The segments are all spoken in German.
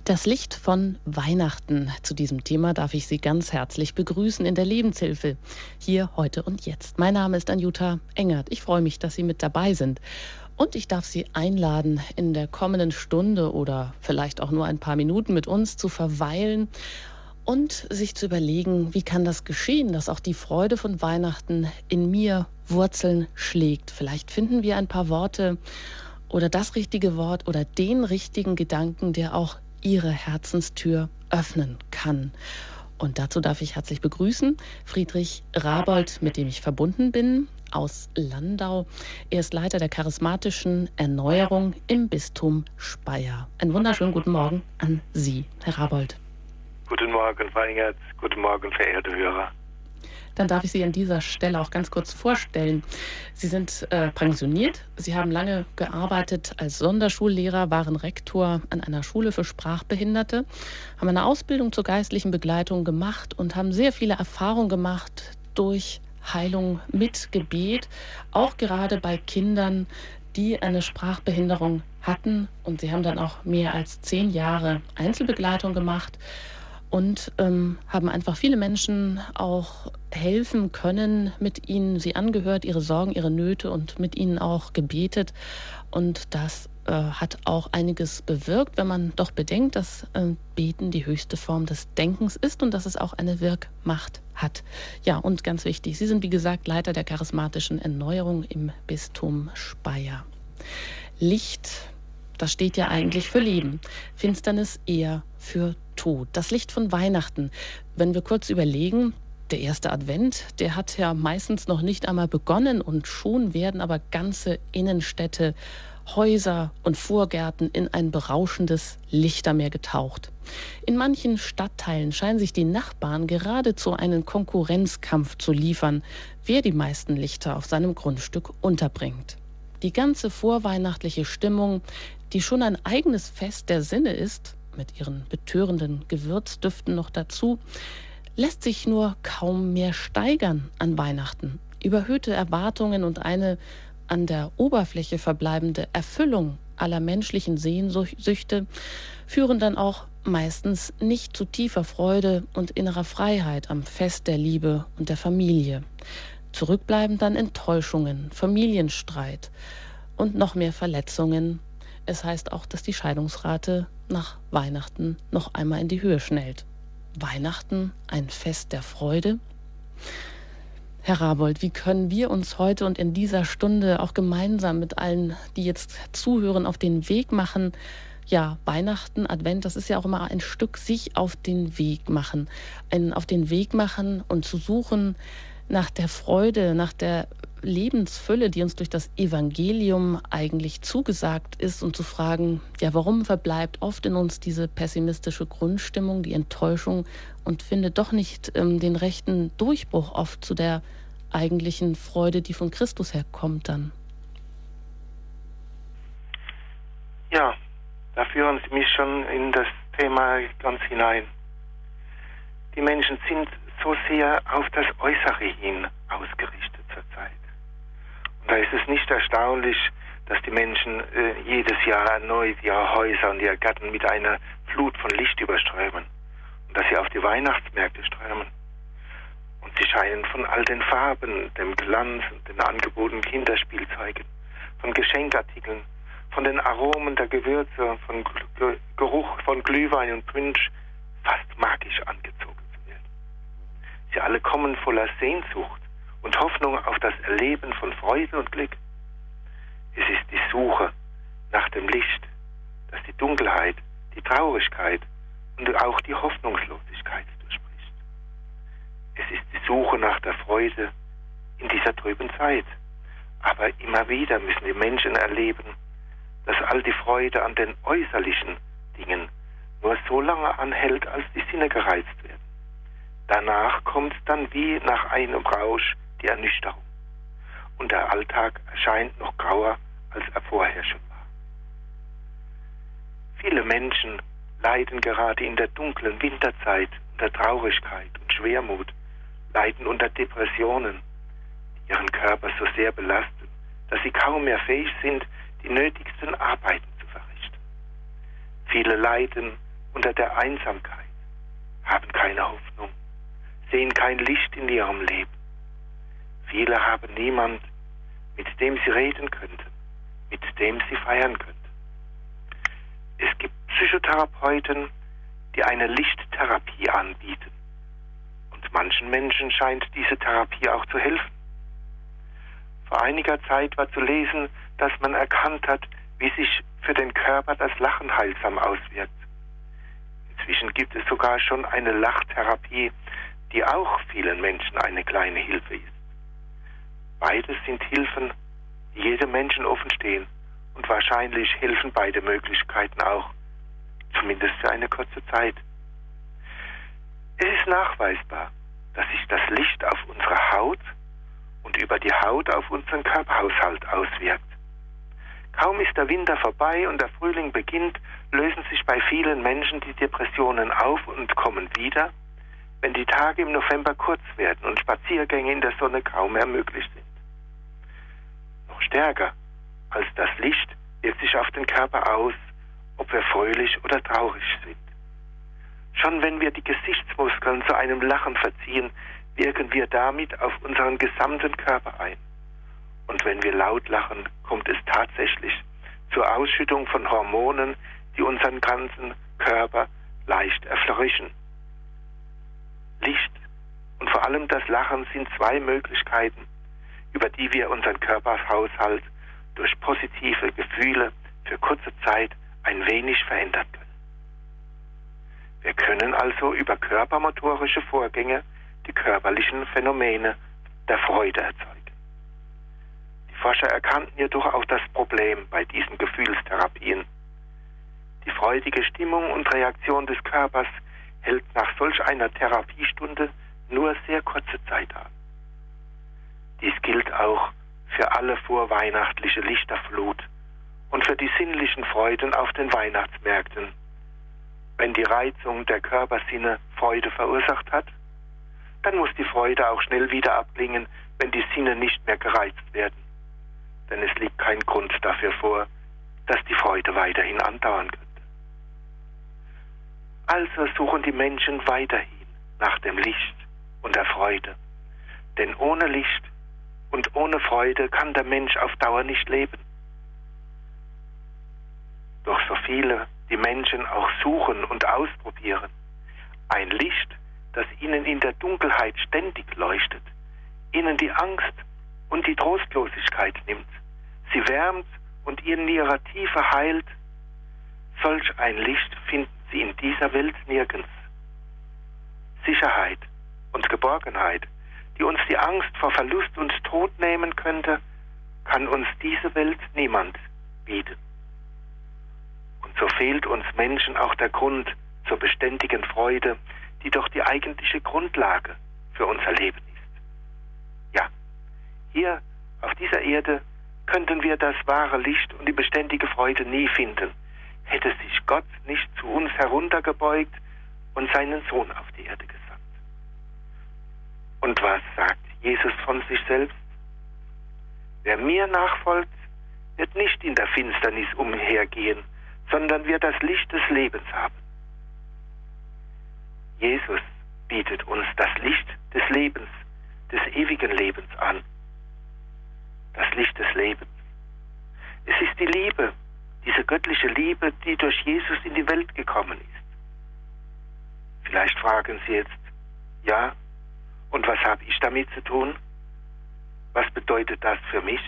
Das Licht von Weihnachten. Zu diesem Thema darf ich Sie ganz herzlich begrüßen in der Lebenshilfe. Hier, heute und jetzt. Mein Name ist Anjuta Engert. Ich freue mich, dass Sie mit dabei sind. Und ich darf Sie einladen, in der kommenden Stunde oder vielleicht auch nur ein paar Minuten mit uns zu verweilen und sich zu überlegen, wie kann das geschehen, dass auch die Freude von Weihnachten in mir Wurzeln schlägt. Vielleicht finden wir ein paar Worte oder das richtige Wort oder den richtigen Gedanken, der auch Ihre Herzenstür öffnen kann. Und dazu darf ich herzlich begrüßen Friedrich Rabold, mit dem ich verbunden bin, aus Landau. Er ist Leiter der charismatischen Erneuerung im Bistum Speyer. Einen wunderschönen guten Morgen an Sie, Herr Rabold. Guten Morgen, Frau Engert. Guten Morgen, verehrte Hörer. Dann darf ich Sie an dieser Stelle auch ganz kurz vorstellen. Sie sind pensioniert. Sie haben lange gearbeitet als Sonderschullehrer, waren Rektor an einer Schule für Sprachbehinderte, haben eine Ausbildung zur geistlichen Begleitung gemacht und haben sehr viele Erfahrungen gemacht durch Heilung mit Gebet, auch gerade bei Kindern, die eine Sprachbehinderung hatten. Und Sie haben dann auch mehr als 10 Jahre Einzelbegleitung gemacht. Und haben einfach viele Menschen auch helfen können, mit ihnen sie angehört, ihre Sorgen, ihre Nöte und mit ihnen auch gebetet. Und das hat auch einiges bewirkt, wenn man doch bedenkt, dass Beten die höchste Form des Denkens ist und dass es auch eine Wirkmacht hat. Ja, und ganz wichtig, Sie sind wie gesagt Leiter der charismatischen Erneuerung im Bistum Speyer. Licht, das steht ja eigentlich für Leben, Finsternis eher für Tod. Das Licht von Weihnachten. Wenn wir kurz überlegen, der erste Advent, der hat ja meistens noch nicht einmal begonnen und schon werden aber ganze Innenstädte, Häuser und Vorgärten in ein berauschendes Lichtermeer getaucht. In manchen Stadtteilen scheinen sich die Nachbarn geradezu einen Konkurrenzkampf zu liefern, wer die meisten Lichter auf seinem Grundstück unterbringt. Die ganze vorweihnachtliche Stimmung, die schon ein eigenes Fest der Sinne ist, mit ihren betörenden Gewürzdüften noch dazu, lässt sich nur kaum mehr steigern an Weihnachten. Überhöhte Erwartungen und eine an der Oberfläche verbleibende Erfüllung aller menschlichen Sehnsüchte führen dann auch meistens nicht zu tiefer Freude und innerer Freiheit am Fest der Liebe und der Familie. Zurückbleiben dann Enttäuschungen, Familienstreit und noch mehr Verletzungen. Es heißt auch, dass die Scheidungsrate nach Weihnachten noch einmal in die Höhe schnellt. Weihnachten, ein Fest der Freude? Herr Rabold, wie können wir uns heute und in dieser Stunde auch gemeinsam mit allen, die jetzt zuhören, auf den Weg machen? Ja, Weihnachten, Advent, das ist ja auch immer ein Stück sich auf den Weg machen. Auf den Weg machen und zu suchen nach der Freude, nach der Lebensfülle, die uns durch das Evangelium eigentlich zugesagt ist und zu fragen, ja, warum verbleibt oft in uns diese pessimistische Grundstimmung, die Enttäuschung und findet doch nicht den rechten Durchbruch oft zu der eigentlichen Freude, die von Christus herkommt dann? Ja, da führen Sie mich schon in das Thema ganz hinein. Die Menschen sind so sehr auf das Äußere hin ausgerichtet zurzeit. Und da ist es nicht erstaunlich, dass die Menschen jedes Jahr erneut ihre Häuser und ihre Gärten mit einer Flut von Licht überströmen und dass sie auf die Weihnachtsmärkte strömen. Und sie scheinen von all den Farben, dem Glanz und den angebotenen Kinderspielzeugen, von Geschenkartikeln, von den Aromen der Gewürze, von Geruch von Glühwein und Punsch fast magisch angezogen zu werden. Sie alle kommen voller Sehnsucht und Hoffnung auf das Erleben von Freude und Glück. Es ist die Suche nach dem Licht, das die Dunkelheit, die Traurigkeit und auch die Hoffnungslosigkeit durchbricht. Es ist die Suche nach der Freude in dieser trüben Zeit. Aber immer wieder müssen die Menschen erleben, dass all die Freude an den äußerlichen Dingen nur so lange anhält, als die Sinne gereizt werden. Danach kommt dann wie nach einem Rausch die Ernüchterung. Und der Alltag erscheint noch grauer, als er vorher schon war. Viele Menschen leiden gerade in der dunklen Winterzeit unter Traurigkeit und Schwermut, leiden unter Depressionen, die ihren Körper so sehr belasten, dass sie kaum mehr fähig sind, die nötigsten Arbeiten zu verrichten. Viele leiden unter der Einsamkeit, haben keine Hoffnung, sehen kein Licht in ihrem Leben. Viele haben niemand, mit dem sie reden könnten, mit dem sie feiern könnten. Es gibt Psychotherapeuten, die eine Lichttherapie anbieten. Und manchen Menschen scheint diese Therapie auch zu helfen. Vor einiger Zeit war zu lesen, dass man erkannt hat, wie sich für den Körper das Lachen heilsam auswirkt. Inzwischen gibt es sogar schon eine Lachtherapie, die auch vielen Menschen eine kleine Hilfe ist. Beides sind Hilfen, die jedem Menschen offen stehen, und wahrscheinlich helfen beide Möglichkeiten auch, zumindest für eine kurze Zeit. Es ist nachweisbar, dass sich das Licht auf unsere Haut und über die Haut auf unseren Körperhaushalt auswirkt. Kaum ist der Winter vorbei und der Frühling beginnt, lösen sich bei vielen Menschen die Depressionen auf und kommen wieder, wenn die Tage im November kurz werden und Spaziergänge in der Sonne kaum mehr möglich sind. Noch stärker als das Licht wirkt sich auf den Körper aus, ob wir fröhlich oder traurig sind. Schon wenn wir die Gesichtsmuskeln zu einem Lachen verziehen, wirken wir damit auf unseren gesamten Körper ein. Und wenn wir laut lachen, kommt es tatsächlich zur Ausschüttung von Hormonen, die unseren ganzen Körper leicht erfrischen. Licht und vor allem das Lachen sind zwei Möglichkeiten, über die wir unseren Körperhaushalt durch positive Gefühle für kurze Zeit ein wenig verändern können. Wir können also über körpermotorische Vorgänge die körperlichen Phänomene der Freude erzeugen. Die Forscher erkannten jedoch auch das Problem bei diesen Gefühlstherapien. Die freudige Stimmung und Reaktion des Körpers hält nach solch einer Therapiestunde nur sehr kurze Zeit an. Dies gilt auch für alle vorweihnachtliche Lichterflut und für die sinnlichen Freuden auf den Weihnachtsmärkten. Wenn die Reizung der Körpersinne Freude verursacht hat, dann muss die Freude auch schnell wieder abklingen, wenn die Sinne nicht mehr gereizt werden. Denn es liegt kein Grund dafür vor, dass die Freude weiterhin andauern könnte. Also suchen die Menschen weiterhin nach dem Licht und der Freude. Denn ohne Licht und ohne Freude kann der Mensch auf Dauer nicht leben. Doch so viele die Menschen auch suchen und ausprobieren. Ein Licht, das ihnen in der Dunkelheit ständig leuchtet, ihnen die Angst und die Trostlosigkeit nimmt, sie wärmt und in ihrer Tiefe heilt. Solch ein Licht finden sie in dieser Welt nirgends. Sicherheit und Geborgenheit, die uns die Angst vor Verlust und Tod nehmen könnte, kann uns diese Welt niemand bieten. Und so fehlt uns Menschen auch der Grund zur beständigen Freude, die doch die eigentliche Grundlage für unser Leben ist. Ja, hier auf dieser Erde könnten wir das wahre Licht und die beständige Freude nie finden, hätte sich Gott nicht zu uns heruntergebeugt und seinen Sohn auf die Erde gesandt. Und was sagt Jesus von sich selbst? Wer mir nachfolgt, wird nicht in der Finsternis umhergehen, sondern wird das Licht des Lebens haben. Jesus bietet uns das Licht des Lebens, des ewigen Lebens an. Das Licht des Lebens. Es ist die Liebe, diese göttliche Liebe, die durch Jesus in die Welt gekommen ist. Vielleicht fragen Sie jetzt, ja, und was habe ich damit zu tun? Was bedeutet das für mich?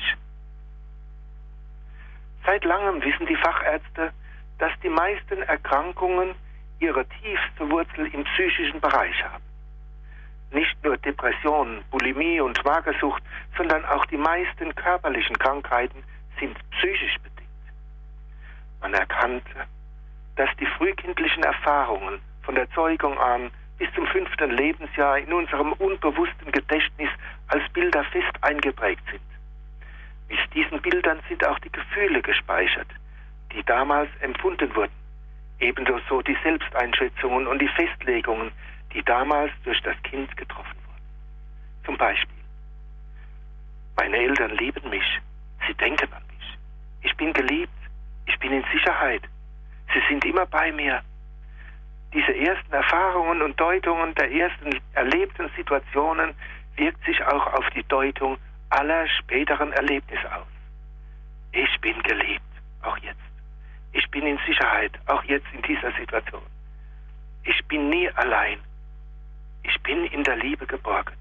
Seit langem wissen die Fachärzte, dass die meisten Erkrankungen ihre tiefste Wurzel im psychischen Bereich haben. Nicht nur Depressionen, Bulimie und Magersucht, sondern auch die meisten körperlichen Krankheiten sind psychisch bedingt. Man erkannte, dass die frühkindlichen Erfahrungen von der Zeugung an bis zum 5. Lebensjahr in unserem unbewussten Gedächtnis als Bilder fest eingeprägt sind. Mit diesen Bildern sind auch die Gefühle gespeichert, die damals empfunden wurden. Ebenso so die Selbsteinschätzungen und die Festlegungen, die damals durch das Kind getroffen wurden. Zum Beispiel: Meine Eltern lieben mich, sie denken an mich. Ich bin geliebt, ich bin in Sicherheit, sie sind immer bei mir. diese ersten Erfahrungen und Deutungen der ersten erlebten Situationen wirkt sich auch auf die Deutung aller späteren Erlebnisse aus. Ich bin geliebt, auch jetzt. Ich bin in Sicherheit, auch jetzt in dieser Situation. Ich bin nie allein. Ich bin in der Liebe geborgen.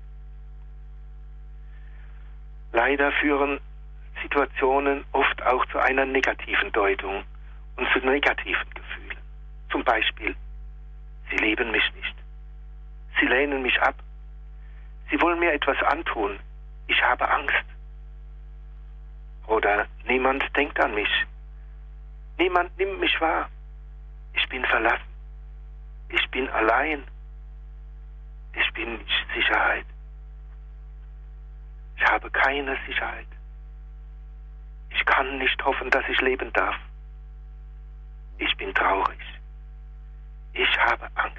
Leider führen Situationen oft auch zu einer negativen Deutung und zu negativen Gefühlen. Zum Beispiel, sie lieben mich nicht. Sie lehnen mich ab. Sie wollen mir etwas antun. Ich habe Angst. Oder niemand denkt an mich. Niemand nimmt mich wahr. Ich bin verlassen. Ich bin allein. Ich bin nicht Sicherheit. Ich habe keine Sicherheit. Ich kann nicht hoffen, dass ich leben darf. Ich bin traurig. Ich habe Angst.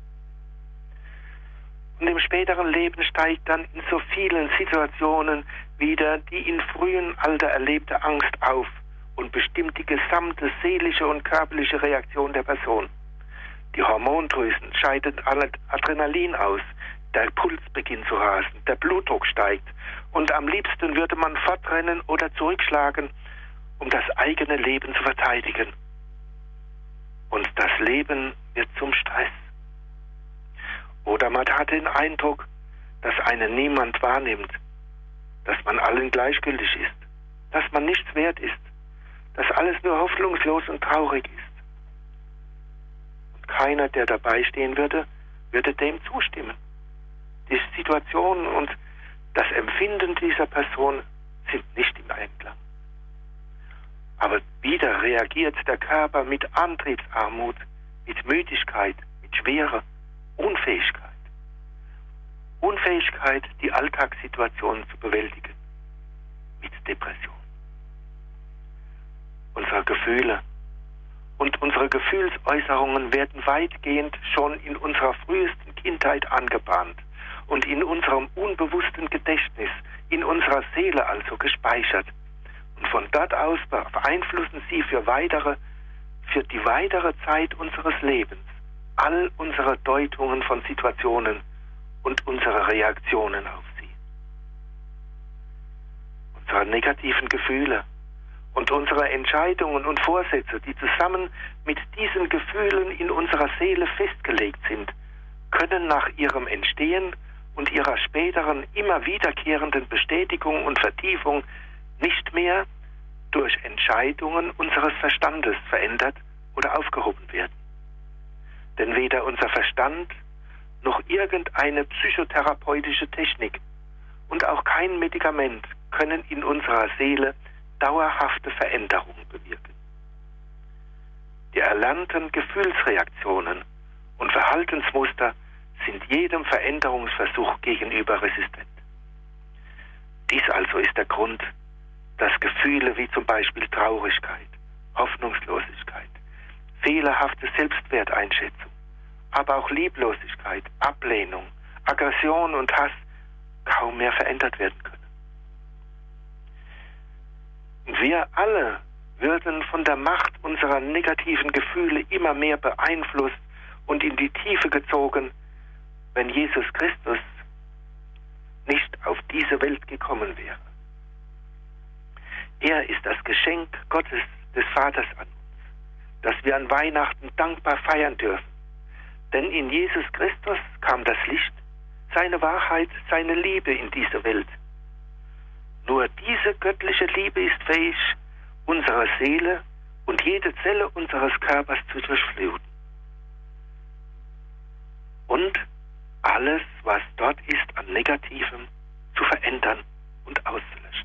Und im späteren Leben steigt dann in so vielen Situationen wieder die in frühem Alter erlebte Angst auf und bestimmt die gesamte seelische und körperliche Reaktion der Person. Die Hormondrüsen scheiden Adrenalin aus, der Puls beginnt zu rasen, der Blutdruck steigt und am liebsten würde man fortrennen oder zurückschlagen, um das eigene Leben zu verteidigen. Und das Leben wird zum Stress. Oder man hat den Eindruck, dass einen niemand wahrnimmt, dass man allen gleichgültig ist, dass man nichts wert ist, dass alles nur hoffnungslos und traurig ist. Und keiner, der dabei stehen würde, würde dem zustimmen. Die Situation und das Empfinden dieser Person sind nicht im Einklang. Aber wieder reagiert der Körper mit Antriebsarmut, mit Müdigkeit, mit Schwere, Unfähigkeit. Unfähigkeit, die Alltagssituationen zu bewältigen. Mit Depression. Unsere Gefühle und unsere Gefühlsäußerungen werden weitgehend schon in unserer frühesten Kindheit angebahnt und in unserem unbewussten Gedächtnis, in unserer Seele also gespeichert. Und von dort aus beeinflussen sie für die weitere Zeit unseres Lebens all unsere Deutungen von Situationen und unsere Reaktionen auf sie. Unsere negativen Gefühle und unsere Entscheidungen und Vorsätze, die zusammen mit diesen Gefühlen in unserer Seele festgelegt sind, können nach ihrem Entstehen und ihrer späteren immer wiederkehrenden Bestätigung und Vertiefung nicht mehr durch Entscheidungen unseres Verstandes verändert oder aufgehoben werden. Denn weder unser Verstand noch irgendeine psychotherapeutische Technik und auch kein Medikament können in unserer Seele dauerhafte Veränderungen bewirken. Die erlernten Gefühlsreaktionen und Verhaltensmuster sind jedem Veränderungsversuch gegenüber resistent. Dies also ist der Grund, dass Gefühle wie zum Beispiel Traurigkeit, Hoffnungslosigkeit, fehlerhafte Selbstwerteinschätzung, aber auch Lieblosigkeit, Ablehnung, Aggression und Hass kaum mehr verändert werden können. Und wir alle würden von der Macht unserer negativen Gefühle immer mehr beeinflusst und in die Tiefe gezogen, wenn Jesus Christus nicht auf diese Welt gekommen wäre. Er ist das Geschenk Gottes, des Vaters an uns, das wir an Weihnachten dankbar feiern dürfen. Denn in Jesus Christus kam das Licht, seine Wahrheit, seine Liebe in diese Welt. Nur diese göttliche Liebe ist fähig, unsere Seele und jede Zelle unseres Körpers zu durchfluten. Und alles, was dort ist an Negativem, zu verändern und auszulöschen.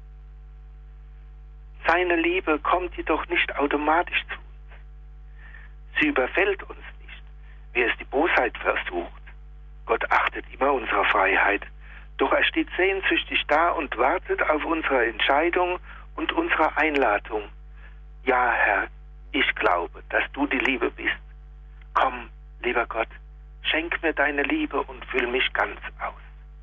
Seine Liebe kommt jedoch nicht automatisch zu uns. Sie überfällt uns nicht, wie es die Bosheit versucht. Gott achtet immer unsere Freiheit, doch er steht sehnsüchtig da und wartet auf unsere Entscheidung und unsere Einladung. Ja, Herr, ich glaube, dass du die Liebe bist. Komm, lieber Gott, schenk mir deine Liebe und füll mich ganz aus.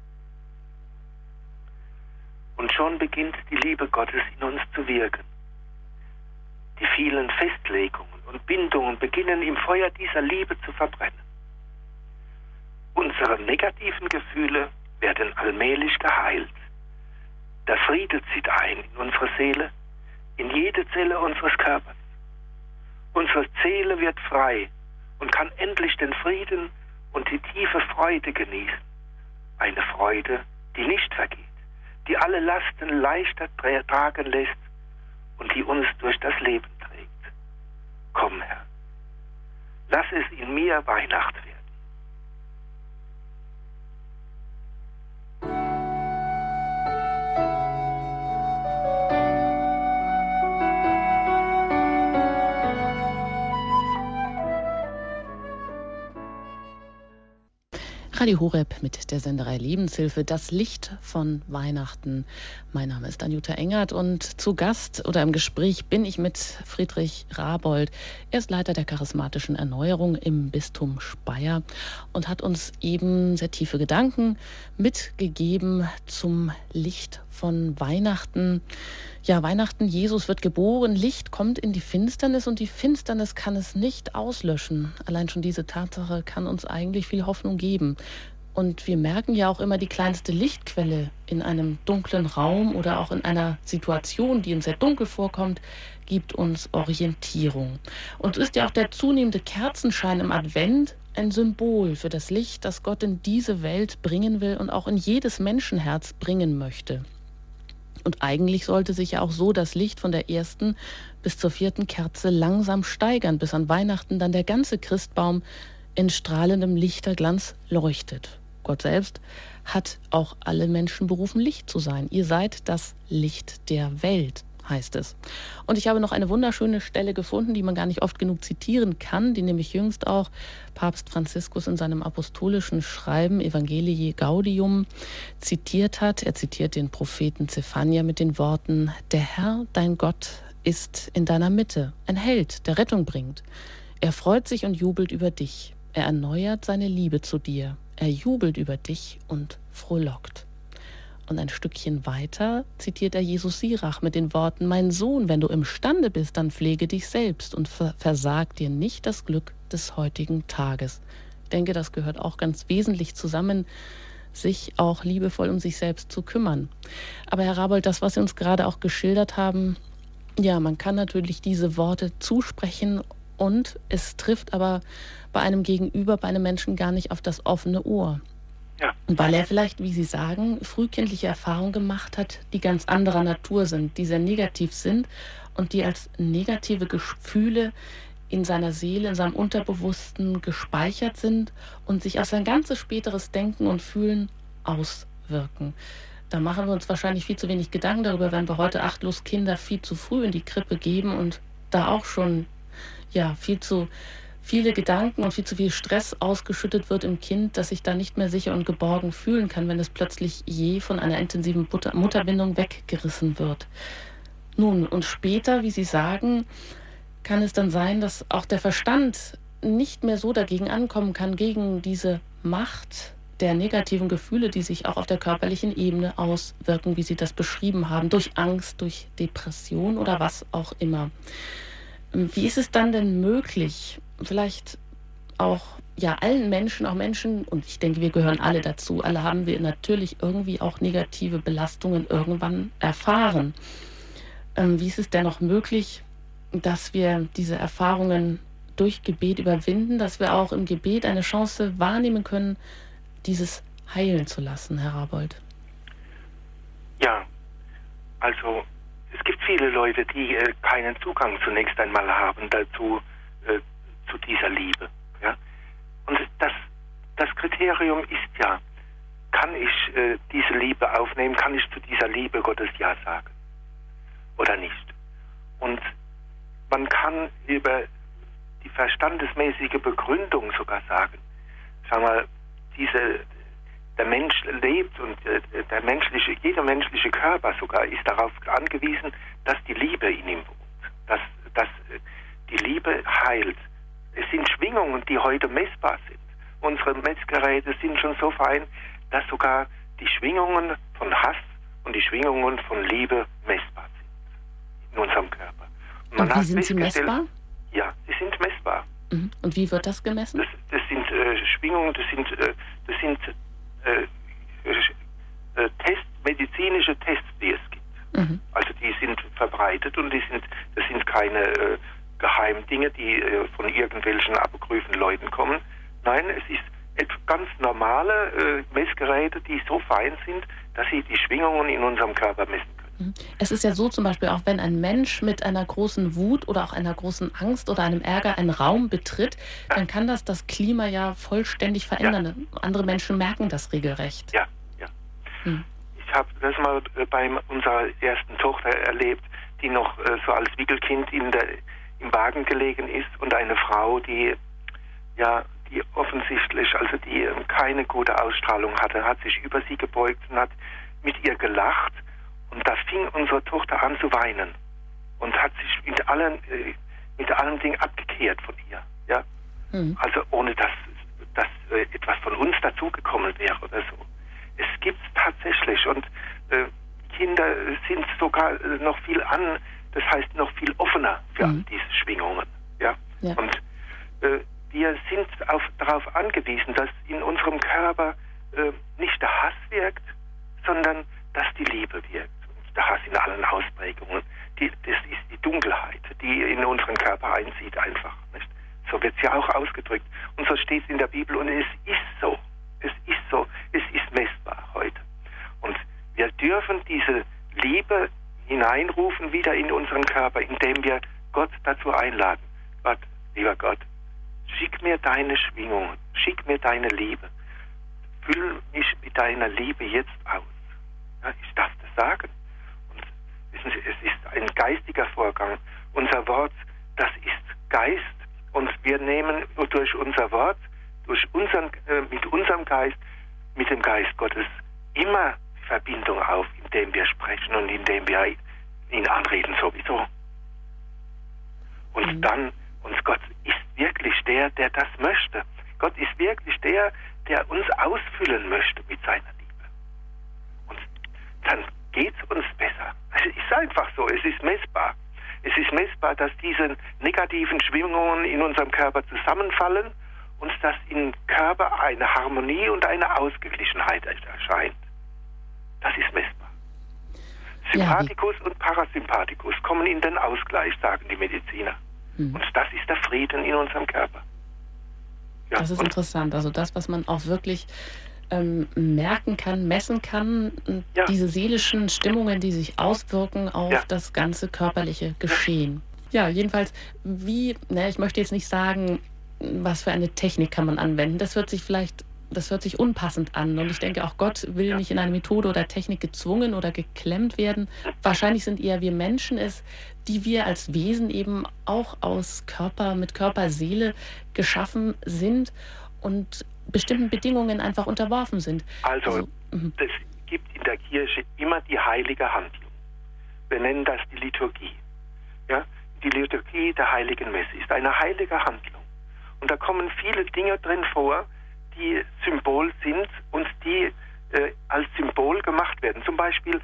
Und schon beginnt die Liebe Gottes in uns zu wirken. Die vielen Festlegungen und Bindungen beginnen im Feuer dieser Liebe zu verbrennen. Unsere negativen Gefühle werden allmählich geheilt. Der Friede zieht ein in unsere Seele, in jede Zelle unseres Körpers. Unsere Seele wird frei und kann endlich den Frieden und die tiefe Freude genießen. Eine Freude, die nicht vergeht, die alle Lasten leichter tragen lässt und die uns durch das Leben trägt. Komm, Herr, lass es in mir Weihnacht werden. Radio Horeb mit der Senderei Lebenshilfe, das Licht von Weihnachten. Mein Name ist Anjuta Engert und zu Gast oder im Gespräch bin ich mit Friedrich Rabold. Er ist Leiter der charismatischen Erneuerung im Bistum Speyer und hat uns eben sehr tiefe Gedanken mitgegeben zum Licht von Weihnachten. Ja, Weihnachten, Jesus wird geboren, Licht kommt in die Finsternis und die Finsternis kann es nicht auslöschen. Allein schon diese Tatsache kann uns eigentlich viel Hoffnung geben. Und wir merken ja auch immer, die kleinste Lichtquelle in einem dunklen Raum oder auch in einer Situation, die uns sehr dunkel vorkommt, gibt uns Orientierung. Und so ist ja auch der zunehmende Kerzenschein im Advent ein Symbol für das Licht, das Gott in diese Welt bringen will und auch in jedes Menschenherz bringen möchte. Und eigentlich sollte sich ja auch so das Licht von der ersten bis zur vierten Kerze langsam steigern, bis an Weihnachten dann der ganze Christbaum in strahlendem Lichterglanz leuchtet. Gott selbst hat auch alle Menschen berufen, Licht zu sein. Ihr seid das Licht der Welt, heißt es. Und ich habe noch eine wunderschöne Stelle gefunden, die man gar nicht oft genug zitieren kann, die nämlich jüngst auch Papst Franziskus in seinem apostolischen Schreiben Evangelii Gaudium zitiert hat. Er zitiert den Propheten Zephania mit den Worten: Der Herr, dein Gott, ist in deiner Mitte, ein Held, der Rettung bringt. Er freut sich und jubelt über dich. Er erneuert seine Liebe zu dir. Er jubelt über dich und frohlockt. Und ein Stückchen weiter zitiert er Jesus Sirach mit den Worten: Mein Sohn, wenn du imstande bist, dann pflege dich selbst und versag dir nicht das Glück des heutigen Tages. Ich denke, das gehört auch ganz wesentlich zusammen, sich auch liebevoll um sich selbst zu kümmern. Aber Herr Rabold, das, was Sie uns gerade auch geschildert haben, ja, man kann natürlich diese Worte zusprechen und es trifft aber bei einem Gegenüber, bei einem Menschen gar nicht auf das offene Ohr. Ja. Weil er vielleicht, wie Sie sagen, frühkindliche Erfahrungen gemacht hat, die ganz anderer Natur sind, die sehr negativ sind und die als negative Gefühle in seiner Seele, in seinem Unterbewussten gespeichert sind und sich auf sein ganzes späteres Denken und Fühlen auswirken. Da machen wir uns wahrscheinlich viel zu wenig Gedanken darüber, wenn wir heute achtlos Kinder viel zu früh in die Krippe geben und da auch schon viel zu viele Gedanken und viel zu viel Stress ausgeschüttet wird im Kind, dass sich da nicht mehr sicher und geborgen fühlen kann, wenn es plötzlich von einer intensiven Mutterbindung weggerissen wird. Nun, und später, wie Sie sagen, kann es dann sein, dass auch der Verstand nicht mehr so dagegen ankommen kann, gegen diese Macht der negativen Gefühle, die sich auch auf der körperlichen Ebene auswirken, wie Sie das beschrieben haben, durch Angst, durch Depression oder was auch immer. Wie ist es dann denn möglich, vielleicht auch allen Menschen, auch Menschen, und ich denke, wir gehören alle dazu, alle haben wir natürlich irgendwie auch negative Belastungen irgendwann erfahren. Wie ist es denn noch möglich, dass wir diese Erfahrungen durch Gebet überwinden, dass wir auch im Gebet eine Chance wahrnehmen können, dieses heilen zu lassen, Herr Rabold? Ja, also es gibt viele Leute, die keinen Zugang zunächst einmal haben dazu, zu dieser Liebe. Ja? Und das Kriterium ist ja, kann ich diese Liebe aufnehmen, kann ich zu dieser Liebe Gottes Ja sagen oder nicht? Und man kann über die verstandesmäßige Begründung sogar sagen, schau mal, der Mensch lebt und jeder menschliche Körper sogar ist darauf angewiesen, dass die Liebe in ihm wohnt, dass die Liebe heilt. Es sind Schwingungen, die heute messbar sind. Unsere Messgeräte sind schon so fein, dass sogar die Schwingungen von Hass und die Schwingungen von Liebe messbar sind in unserem Körper. Und wie sind sie messbar? Ja, sie sind messbar. Und wie wird das gemessen? Das sind Schwingungen, das sind medizinische Tests, die es gibt. Also die sind verbreitet und das sind keine Geheimdinge, die von irgendwelchen abgeprüften Leuten kommen. Nein, es ist ganz normale Messgeräte, die so fein sind, dass sie die Schwingungen in unserem Körper messen können. Es ist ja so zum Beispiel auch, wenn ein Mensch mit einer großen Wut oder auch einer großen Angst oder einem Ärger einen Raum betritt, dann kann das Klima ja vollständig verändern. Ja. Andere Menschen merken das regelrecht. Ja. Ich habe das mal bei unserer ersten Tochter erlebt, die noch so als Wickelkind im Wagen gelegen ist und eine Frau, die offensichtlich, also die keine gute Ausstrahlung hatte, hat sich über sie gebeugt und hat mit ihr gelacht. Und da fing unsere Tochter an zu weinen und hat sich mit allem Ding abgekehrt von ihr. Ja? Also ohne dass etwas von uns dazugekommen wäre oder so. Es gibt es tatsächlich und Kinder sind sogar noch noch viel offener für all diese Schwingungen. Ja? Und wir sind darauf angewiesen, dass in unserem Körper nicht der Hass wirkt, sondern dass die Liebe wirkt. Und der Hass in allen Ausprägungen. Das ist die Dunkelheit, die in unseren Körper einzieht einfach. Nicht? So wird es ja auch ausgedrückt. Und so steht es in der Bibel und es ist so. Es ist messbar heute. Und wir dürfen diese Liebe hineinrufen wieder in unseren Körper, indem wir Gott dazu einladen. Gott, lieber Gott, schick mir deine Schwingungen, schick mir deine Liebe. Füll mich mit deiner Liebe jetzt aus. Ja, ich darf das sagen. Und wissen Sie, es ist ein geistiger Vorgang. Unser Wort, das ist Geist. Und wir nehmen durch unser Wort, mit unserem Geist, mit dem Geist Gottes immer die Verbindung auf, indem wir sprechen und indem wir ihn anreden sowieso. Und und Gott ist wirklich der das möchte. Gott ist wirklich der uns ausfüllen möchte mit seiner Liebe. Und dann geht es uns besser. Es ist einfach so, es ist messbar. Es ist messbar, dass diese negativen Schwingungen in unserem Körper zusammenfallen und dass im Körper eine Harmonie und eine Ausgeglichenheit erscheint. Das ist messbar. Sympathikus und Parasympathikus kommen in den Ausgleich, sagen die Mediziner. Und das ist der Frieden in unserem Körper. Ja, das ist interessant. Also das, was man auch wirklich merken kann, messen kann, diese seelischen Stimmungen, die sich auswirken auf das ganze körperliche Geschehen. Ja, jedenfalls, ich möchte jetzt nicht sagen, was für eine Technik kann man anwenden. Das hört sich unpassend an. Und ich denke, auch Gott will nicht in eine Methode oder Technik gezwungen oder geklemmt werden. Wahrscheinlich sind eher wir Menschen es, die wir als Wesen eben auch aus mit Körper, Seele geschaffen sind und bestimmten Bedingungen einfach unterworfen sind. Also es gibt in der Kirche immer die heilige Handlung. Wir nennen das die Liturgie. Ja? Die Liturgie der Heiligen Messe ist eine heilige Handlung. Und da kommen viele Dinge drin vor, die Symbol sind und die als Symbol gemacht werden. Zum Beispiel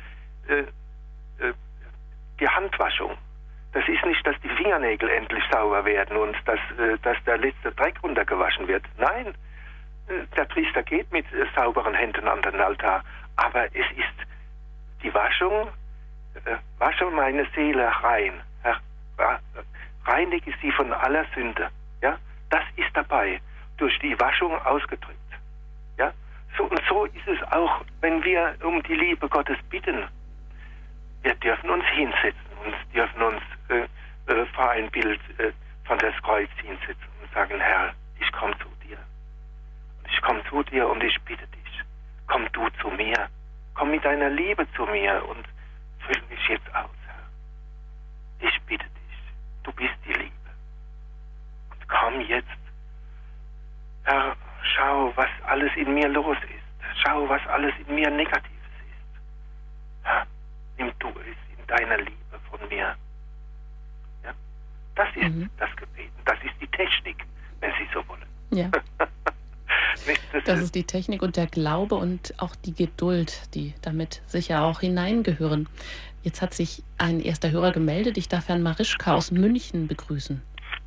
die Handwaschung. Das ist nicht, dass die Fingernägel endlich sauber werden und dass der letzte Dreck runtergewaschen wird. Nein, der Priester geht mit sauberen Händen an den Altar. Aber es ist die Waschung, wasche meine Seele rein. Reinige sie von aller Sünde. Ja, das ist dabei. Durch die Waschung ausgedrückt. Ja? So ist es auch, wenn wir um die Liebe Gottes bitten. Wir dürfen uns hinsetzen und dürfen uns vor ein Bild von das Kreuz hinsetzen und sagen, Herr, ich komme zu dir. Und ich komme zu dir und ich bitte dich. Komm du zu mir. Komm mit deiner Liebe zu mir und füll mich jetzt aus, Herr. Ich bitte dich. Du bist die Liebe. Und komm jetzt. Herr, schau, was alles in mir los ist. Schau, was alles in mir Negatives ist. Herr, nimm du es in deiner Liebe von mir. Ja? Das ist das Gebet. Das ist die Technik, wenn Sie so wollen. Ja. Das ist die Technik und der Glaube und auch die Geduld, die damit sicher auch hineingehören. Jetzt hat sich ein erster Hörer gemeldet. Ich darf Herrn Marischka aus München begrüßen.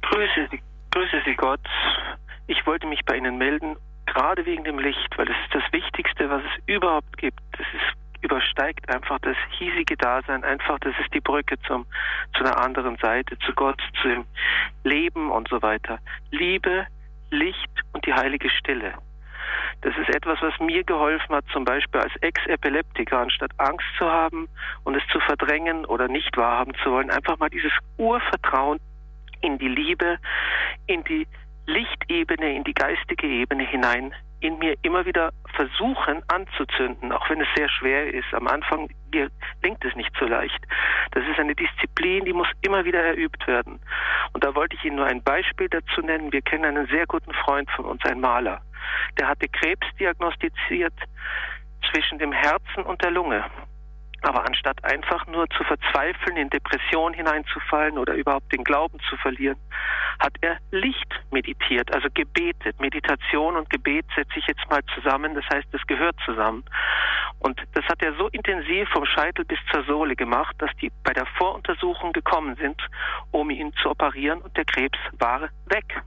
Grüße Sie Gott. Ich wollte mich bei Ihnen melden, gerade wegen dem Licht, weil es ist das Wichtigste, was es überhaupt gibt. Übersteigt einfach das hiesige Dasein, einfach, das ist die Brücke zu einer anderen Seite, zu Gott, zu dem Leben und so weiter. Liebe, Licht und die heilige Stille. Das ist etwas, was mir geholfen hat, zum Beispiel als Ex-Epileptiker, anstatt Angst zu haben und es zu verdrängen oder nicht wahrhaben zu wollen, einfach mal dieses Urvertrauen in die Liebe, in die Lichtebene, in die geistige Ebene hinein, in mir immer wieder versuchen anzuzünden, auch wenn es sehr schwer ist. Am Anfang gelingt es nicht so leicht. Das ist eine Disziplin, die muss immer wieder erübt werden. Und da wollte ich Ihnen nur ein Beispiel dazu nennen. Wir kennen einen sehr guten Freund von uns, einen Maler. Der hatte Krebs diagnostiziert zwischen dem Herzen und der Lunge. Aber anstatt einfach nur zu verzweifeln, in Depression hineinzufallen oder überhaupt den Glauben zu verlieren, hat er Licht meditiert, also gebetet. Meditation und Gebet setze ich jetzt mal zusammen, das heißt, es gehört zusammen. Und das hat er so intensiv vom Scheitel bis zur Sohle gemacht, dass die bei der Voruntersuchung gekommen sind, um ihn zu operieren, und der Krebs war weg.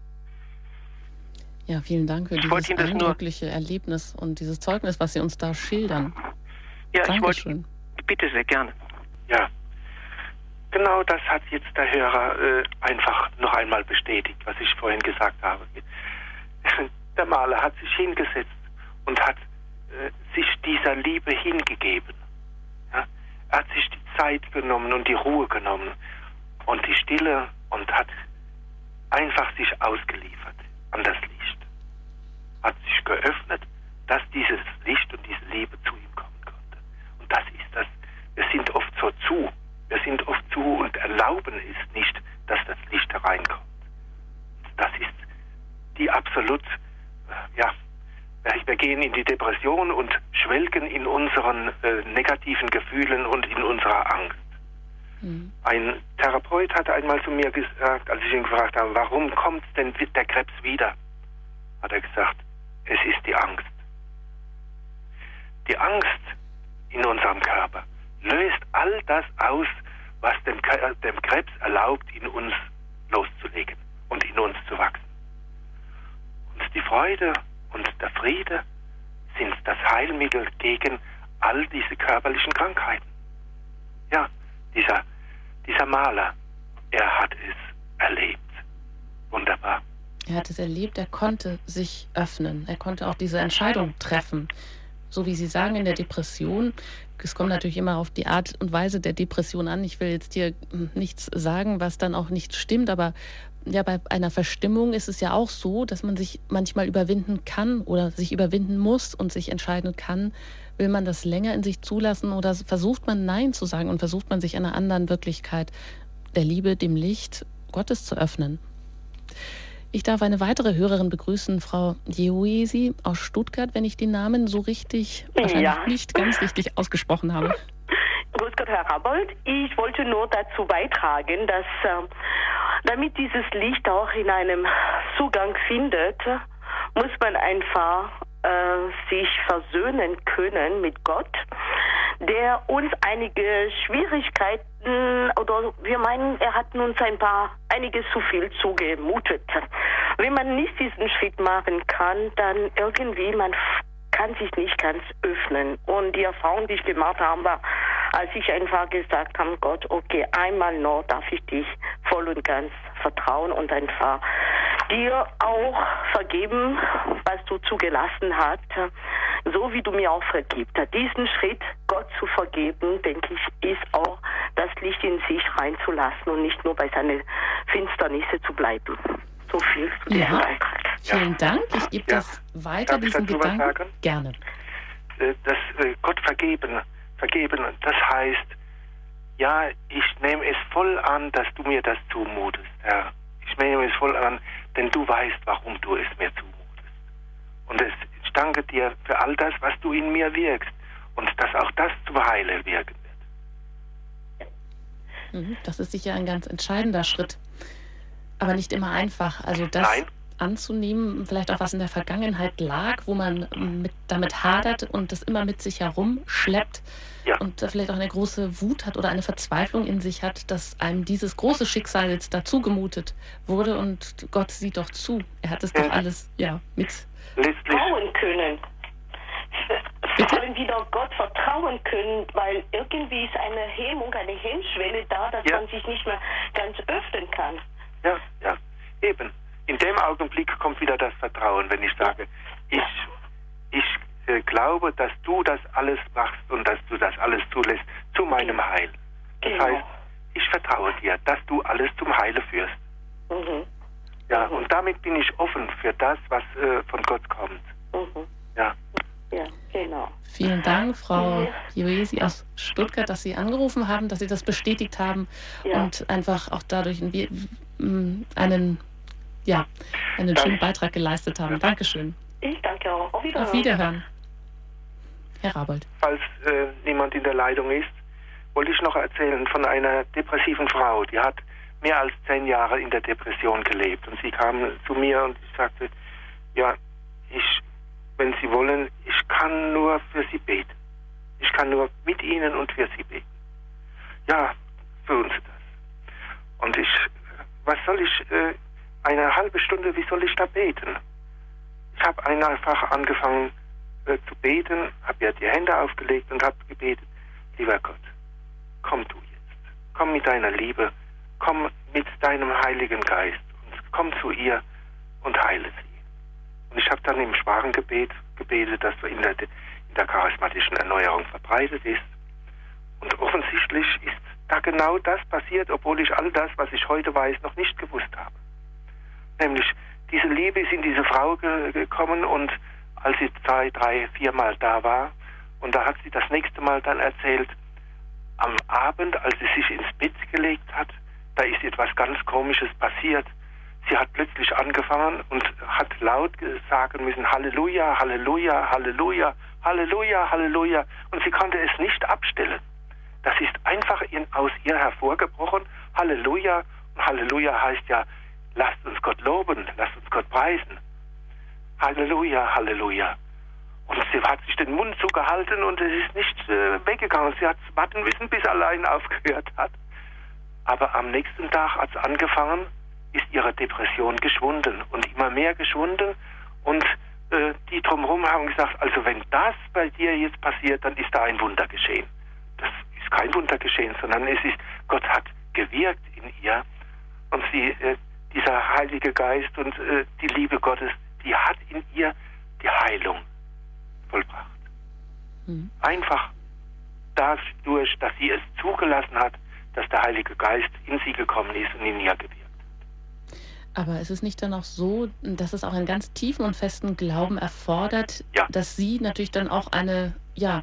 Ja, vielen Dank für dieses eindrückliche Erlebnis und dieses Zeugnis, was Sie uns da schildern. Ja, Dankeschön. Bitte sehr gerne. Ja, genau das hat jetzt der Hörer einfach noch einmal bestätigt, was ich vorhin gesagt habe. Der Maler hat sich hingesetzt und hat sich dieser Liebe hingegeben. Ja? Er hat sich die Zeit genommen und die Ruhe genommen und die Stille und hat einfach sich ausgeliefert an das Licht. Hat sich geöffnet, dass dieses Licht und diese Liebe zu ihm kommen konnte. Und das ist das. Wir sind oft so zu. Wir sind oft zu und erlauben es nicht, dass das Licht hereinkommt. Das ist die absolut, wir gehen in die Depression und schwelgen in unseren negativen Gefühlen und in unserer Angst. Mhm. Ein Therapeut hat einmal zu mir gesagt, als ich ihn gefragt habe, warum kommt denn der Krebs wieder? Hat er gesagt, es ist die Angst. Die Angst in unserem Körper löst all das aus, was dem Krebs erlaubt, in uns loszulegen und in uns zu wachsen. Und die Freude und der Friede sind das Heilmittel gegen all diese körperlichen Krankheiten. Ja, dieser Maler, er hat es erlebt. Wunderbar. Er hat es erlebt, er konnte sich öffnen, er konnte auch diese Entscheidung treffen. So wie Sie sagen, in der Depression, es kommt natürlich immer auf die Art und Weise der Depression an. Ich will jetzt hier nichts sagen, was dann auch nicht stimmt, aber ja, bei einer Verstimmung ist es ja auch so, dass man sich manchmal überwinden kann oder sich überwinden muss und sich entscheiden kann, will man das länger in sich zulassen oder versucht man Nein zu sagen und versucht man sich einer anderen Wirklichkeit, der Liebe, dem Licht Gottes zu öffnen. Ich darf eine weitere Hörerin begrüßen, Frau Jehuesi aus Stuttgart, wenn ich den Namen so richtig, wahrscheinlich nicht ganz richtig ausgesprochen habe. Grüß Gott, Herr Rabold. Ich wollte nur dazu beitragen, dass damit dieses Licht auch in einem Zugang findet, muss man einfach sich versöhnen können mit Gott, der uns einige Schwierigkeiten, oder wir meinen, er hat uns einiges zu viel zugemutet. Wenn man nicht diesen Schritt machen kann, dann irgendwie, man kann sich nicht ganz öffnen. Und die Erfahrung, die ich gemacht habe, war, als ich einfach gesagt habe, Gott, okay, einmal noch darf ich dich voll und ganz vertrauen und einfach dir auch vergeben, was du zugelassen hast, so wie du mir auch vergibst. Diesen Schritt, Gott zu vergeben, denke ich, ist auch das Licht in sich reinzulassen und nicht nur bei seinen Finsternisse zu bleiben. So viel zu diesem Beitrag. Vielen Dank. Ich gebe das weiter, diesen Gedanken. Gerne. Das Gott vergeben, das heißt, ja, ich nehme es voll an, dass du mir das zumutest, Herr. Ich nehme es voll an, denn du weißt, warum du es mir zumutest. Und ich danke dir für all das, was du in mir wirkst und dass auch das zum Heile wirken wird. Das ist sicher ein ganz entscheidender Schritt, aber nicht immer einfach. Also das anzunehmen, vielleicht auch was in der Vergangenheit lag, wo man damit hadert und das immer mit sich herumschleppt und vielleicht auch eine große Wut hat oder eine Verzweiflung in sich hat, dass einem dieses große Schicksal jetzt dazu gemutet wurde und Gott sieht doch zu. Er hat es doch alles mit vertrauen können. Sollen wieder Gott vertrauen können, weil irgendwie ist eine Hemmung, eine Hemmschwelle da, dass man sich nicht mehr ganz öffnen kann. Ja, eben. In dem Augenblick kommt wieder das Vertrauen, wenn ich sage, ich glaube, dass du das alles machst und dass du das alles zulässt zu meinem Heil. Das heißt, ich vertraue dir, dass du alles zum Heile führst. Ja, und damit bin ich offen für das, was von Gott kommt. Ja. Ja, genau. Vielen Dank, Frau Joesi aus Stuttgart, dass Sie angerufen haben, dass Sie das bestätigt haben und einfach auch dadurch einen schönen Beitrag geleistet haben. Dankeschön. Ich danke auch. Auf Wiederhören. Herr Rabold. Falls niemand in der Leitung ist, wollte ich noch erzählen von einer depressiven Frau. Die hat mehr als 10 Jahre in der Depression gelebt. Und sie kam zu mir und ich sagte, wenn Sie wollen, ich kann nur für Sie beten. Ich kann nur mit Ihnen und für Sie beten. Ja, für uns das. Und was soll ich, eine halbe Stunde, wie soll ich da beten? Ich habe einfach angefangen zu beten, habe ihr die Hände aufgelegt und habe gebetet, lieber Gott, komm du jetzt. Komm mit deiner Liebe, komm mit deinem Heiligen Geist und komm zu ihr und heile sie. Und ich habe dann im Sprachengebet gebetet, das in der charismatischen Erneuerung verbreitet ist. Und offensichtlich ist da genau das passiert, obwohl ich all das, was ich heute weiß, noch nicht gewusst habe. Nämlich, diese Liebe ist in diese Frau gekommen und als sie 2, 3, 4 Mal da war, und da hat sie das nächste Mal dann erzählt, am Abend, als sie sich ins Bett gelegt hat, da ist etwas ganz Komisches passiert. Sie hat plötzlich angefangen und hat laut sagen müssen, Halleluja, Halleluja, Halleluja, Halleluja, Halleluja. Und sie konnte es nicht abstellen. Das ist einfach aus ihr hervorgebrochen. Halleluja. Und Halleluja heißt ja, lasst uns Gott loben, lasst uns Gott preisen. Halleluja, Halleluja. Und sie hat sich den Mund zugehalten und es ist nicht weggegangen. Sie hat warten müssen, bis er allein aufgehört hat. Aber am nächsten Tag hat es angefangen, ist ihre Depression geschwunden und immer mehr geschwunden und die drumherum haben gesagt, also wenn das bei dir jetzt passiert, dann ist da ein Wunder geschehen. Das ist kein Wunder geschehen, sondern Gott hat gewirkt in ihr und dieser Heilige Geist und die Liebe Gottes, die hat in ihr die Heilung vollbracht. Einfach dadurch, dass sie es zugelassen hat, dass der Heilige Geist in sie gekommen ist und in ihr gewirkt. Aber ist es nicht dann auch so, dass es auch einen ganz tiefen und festen Glauben erfordert, dass Sie natürlich dann auch eine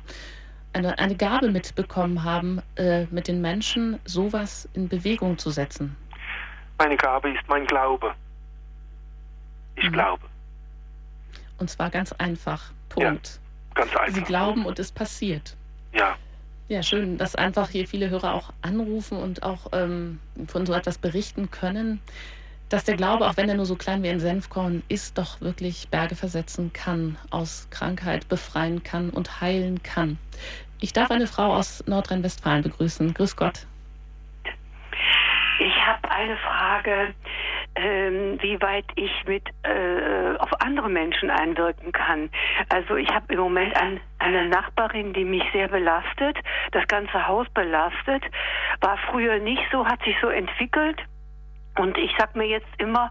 Gabe mitbekommen haben, mit den Menschen sowas in Bewegung zu setzen? Meine Gabe ist mein Glaube. Ich glaube. Und zwar ganz einfach. Punkt. Ja, ganz einfach. Sie glauben und es passiert. Ja. Ja, schön, dass einfach hier viele Hörer auch anrufen und auch von so etwas berichten können, dass der Glaube, auch wenn er nur so klein wie ein Senfkorn ist, doch wirklich Berge versetzen kann, aus Krankheit befreien kann und heilen kann. Ich darf eine Frau aus Nordrhein-Westfalen begrüßen. Grüß Gott. Ich habe eine Frage, wie weit ich auf andere Menschen einwirken kann. Also ich habe im Moment eine Nachbarin, die mich sehr belastet, das ganze Haus belastet, war früher nicht so, hat sich so entwickelt. Und ich sag mir jetzt immer,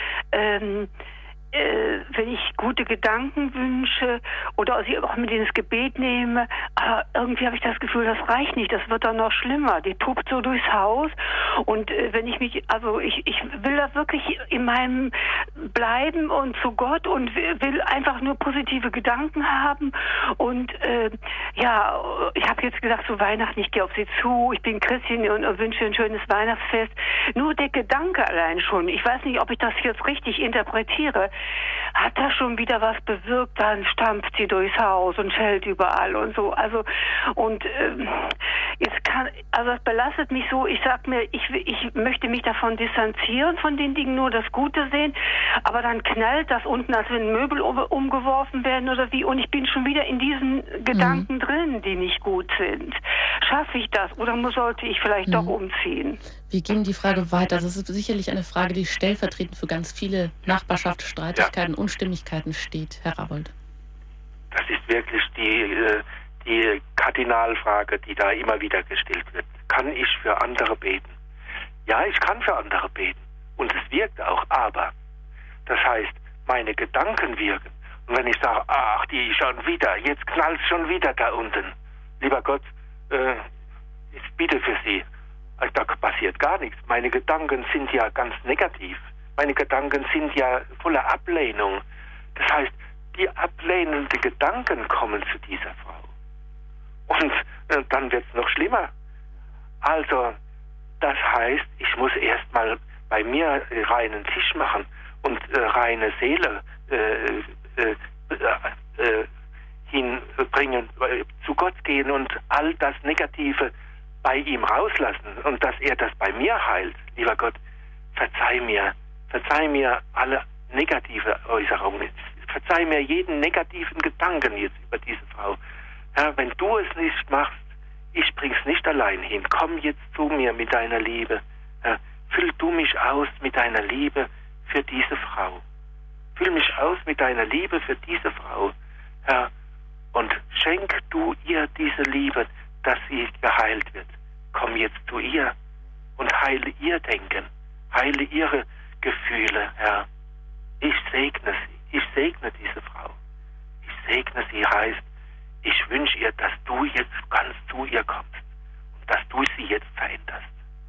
wenn ich gute Gedanken wünsche oder sie auch mit ins Gebet nehme, aber irgendwie habe ich das Gefühl, das reicht nicht, das wird dann noch schlimmer. Die tobt so durchs Haus und wenn ich mich, also ich will da wirklich in meinem bleiben und zu Gott und will einfach nur positive Gedanken haben und ich habe jetzt gedacht, zu Weihnachten, ich gehe auf sie zu, ich bin Christin und wünsche ein schönes Weihnachtsfest. Nur der Gedanke allein schon, ich weiß nicht, ob ich das jetzt richtig interpretiere, hat da schon wieder was bewirkt, dann stampft sie durchs Haus und schellt überall und so. Also, und jetzt das belastet mich so. Ich sag mir, ich möchte mich davon distanzieren, von den Dingen, nur das Gute sehen. Aber dann knallt das unten, als wenn Möbel umgeworfen werden oder wie. Und ich bin schon wieder in diesen Gedanken drin, die nicht gut sind. Schaffe ich das oder sollte ich vielleicht doch umziehen? Wir gehen die Frage weiter. Das ist sicherlich eine Frage, die stellvertretend für ganz viele Nachbarschaftsstreitigkeiten, Unstimmigkeiten steht, Herr Rabold. Das ist wirklich die Kardinalfrage, die da immer wieder gestellt wird. Kann ich für andere beten? Ja, ich kann für andere beten. Und es wirkt auch, aber das heißt, meine Gedanken wirken. Und wenn ich sage, ach, die schon wieder, jetzt knallt es schon wieder da unten. Lieber Gott, ich bitte für Sie. Da passiert gar nichts. Meine Gedanken sind ja ganz negativ. Meine Gedanken sind ja voller Ablehnung. Das heißt, die ablehnenden Gedanken kommen zu dieser Frau. Und dann wird es noch schlimmer. Also, das heißt, ich muss erstmal bei mir reinen Tisch machen und reine Seele hinbringen, zu Gott gehen und all das Negative bei ihm rauslassen und dass er das bei mir heilt. Lieber Gott, verzeih mir alle negative Äußerungen. Verzeih mir jeden negativen Gedanken jetzt über diese Frau. Herr, wenn du es nicht machst, ich bring's nicht allein hin. Komm jetzt zu mir mit deiner Liebe. Herr, füll du mich aus mit deiner Liebe für diese Frau. Füll mich aus mit deiner Liebe für diese Frau, Herr, und schenk du ihr diese Liebe, dass sie geheilt wird. Komm jetzt zu ihr und heile ihr Denken, heile ihre Gefühle, Herr. Ich segne sie, ich segne diese Frau. Ich segne sie heißt, ich wünsche ihr, dass du jetzt ganz zu ihr kommst und dass du sie jetzt veränderst.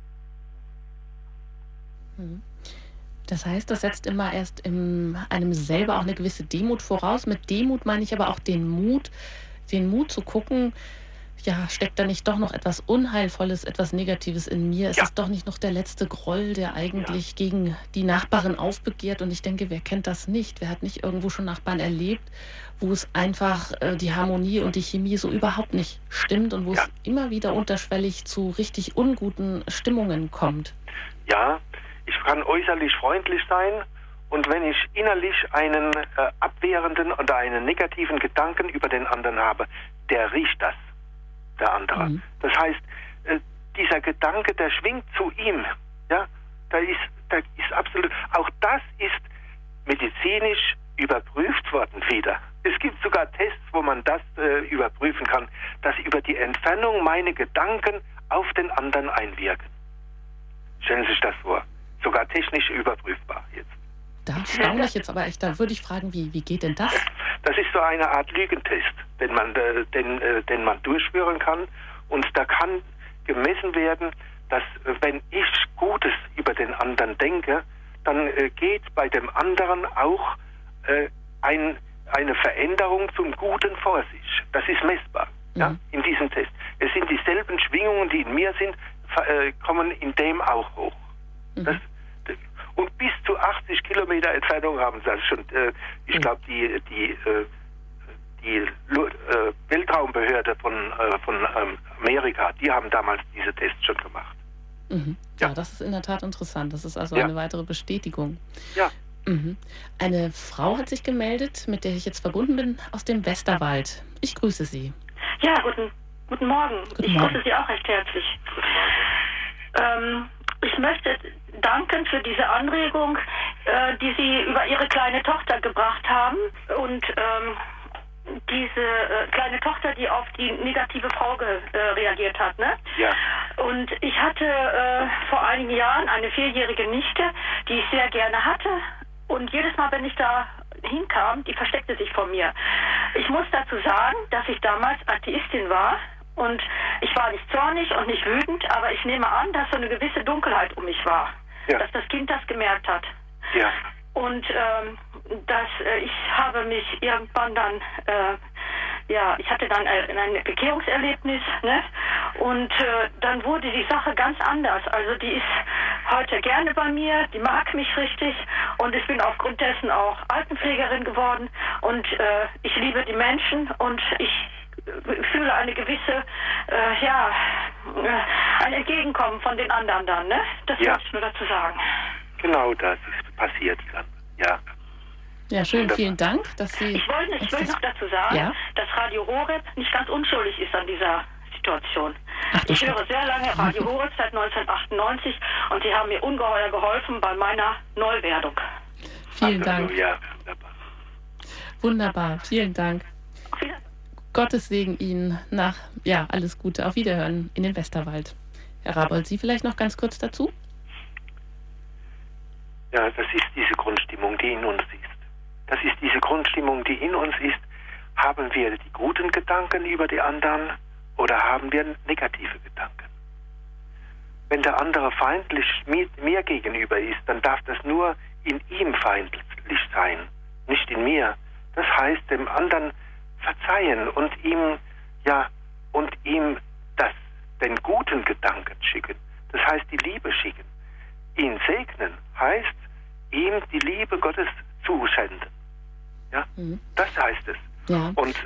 Das heißt, das setzt immer erst in einem selber auch eine gewisse Demut voraus. Mit Demut meine ich aber auch den Mut zu gucken, ja, steckt da nicht doch noch etwas Unheilvolles, etwas Negatives in mir? Es ist doch nicht noch der letzte Groll, der eigentlich gegen die Nachbarin aufbegehrt. Und ich denke, wer kennt das nicht? Wer hat nicht irgendwo schon Nachbarn erlebt, wo es einfach die Harmonie und die Chemie so überhaupt nicht stimmt und wo es immer wieder unterschwellig zu richtig unguten Stimmungen kommt? Ja, ich kann äußerlich freundlich sein und wenn ich innerlich einen abwehrenden oder einen negativen Gedanken über den anderen habe, der riecht das, der andere. Das heißt, dieser Gedanke, der schwingt zu ihm. Ja, da ist absolut, auch das ist medizinisch überprüft worden wieder. Es gibt sogar Tests, wo man das überprüfen kann, dass über die Entfernung meine Gedanken auf den anderen einwirken. Stellen Sie sich das vor. Sogar technisch überprüfbar jetzt. Da staune ich jetzt aber echt. Da würde ich fragen, wie geht denn das? Das ist so eine Art Lügentest, den man durchführen kann. Und da kann gemessen werden, dass wenn ich Gutes über den anderen denke, dann geht bei dem anderen auch eine Veränderung zum Guten vor sich. Das ist messbar, ja, in diesem Test. Es sind dieselben Schwingungen, die in mir sind, kommen in dem auch hoch. Und bis zu 80 Kilometer Entfernung haben sie das schon. Ich glaube, die Weltraumbehörde von Amerika, die haben damals diese Tests schon gemacht. Ja, das ist in der Tat interessant. Das ist also eine weitere Bestätigung. Ja. Eine Frau hat sich gemeldet, mit der ich jetzt verbunden bin, aus dem Westerwald. Ich grüße Sie. Ja, guten Morgen. Ich grüße Sie auch recht herzlich. Ich möchte danken für diese Anregung, die Sie über Ihre kleine Tochter gebracht haben. Und diese kleine Tochter, die auf die negative Frau reagiert hat, ne? Ja. Und ich hatte vor einigen Jahren eine 4-jährige Nichte, die ich sehr gerne hatte. Und jedes Mal, wenn ich da hinkam, die versteckte sich vor mir. Ich muss dazu sagen, dass ich damals Atheistin war. Und ich war nicht zornig und nicht wütend, aber ich nehme an, dass so eine gewisse Dunkelheit um mich war. Ja. Dass das Kind das gemerkt hat. Ja. Und ich habe mich irgendwann dann, ich hatte dann ein Bekehrungserlebnis, ne? Und dann wurde die Sache ganz anders. Also die ist heute gerne bei mir, die mag mich richtig und ich bin aufgrund dessen auch Altenpflegerin geworden und ich liebe die Menschen und ich fühle eine gewisse, ein Entgegenkommen von den anderen dann, ne? Das wollte ich nur dazu sagen. Genau, das ist passiert dann, ja. Ja, schön, vielen Dank, dass Sie... Ich will noch dazu sagen, dass Radio Horeb nicht ganz unschuldig ist an dieser Situation. Ich höre sehr lange Radio Horeb seit 1998 und Sie haben mir ungeheuer geholfen bei meiner Neuwerdung. Vielen Dank. Ja, wunderbar. Wunderbar, vielen Dank. Gottes Segen Ihnen alles Gute. Auf Wiederhören in den Westerwald. Herr Rabold, Sie vielleicht noch ganz kurz dazu? Ja, das ist diese Grundstimmung, die in uns ist. Das ist diese Grundstimmung, die in uns ist. Haben wir die guten Gedanken über die anderen oder haben wir negative Gedanken? Wenn der andere feindlich mir gegenüber ist, dann darf das nur in ihm feindlich sein, nicht in mir. Das heißt, dem anderen verzeihen und ihm den guten Gedanken schicken. Das heißt, die Liebe schicken. Ihn segnen heißt, ihm die Liebe Gottes zuschenden. Ja, das heißt es. Ja. Und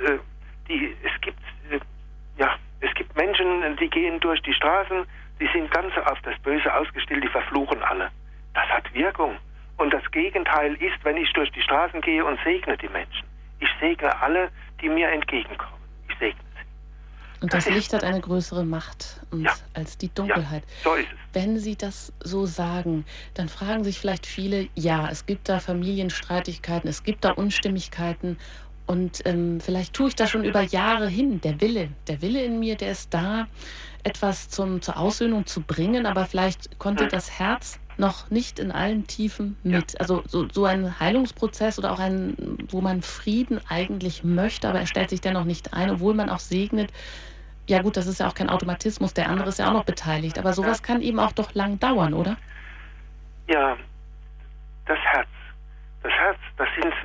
es gibt Menschen, die gehen durch die Straßen, die sind ganz auf das Böse ausgestellt, die verfluchen alle. Das hat Wirkung. Und das Gegenteil ist, wenn ich durch die Straßen gehe und segne die Menschen. Ich segne alle, die mir entgegenkommen. Ich segne sie. Und das Licht hat eine größere Macht als die Dunkelheit. Ja, so ist es. Wenn Sie das so sagen, dann fragen sich vielleicht viele, es gibt da Familienstreitigkeiten, es gibt da Unstimmigkeiten und vielleicht tue ich da schon über Jahre hin. Der Wille in mir, der ist da, etwas zur Aussöhnung zu bringen, aber vielleicht konnte das Herz noch nicht in allen Tiefen mit. Also so ein Heilungsprozess oder auch wo man Frieden eigentlich möchte, aber er stellt sich dennoch nicht ein, obwohl man auch segnet. Ja gut, das ist ja auch kein Automatismus, der andere ist ja auch noch beteiligt, aber sowas kann eben auch doch lang dauern, oder? Ja, das Herz, das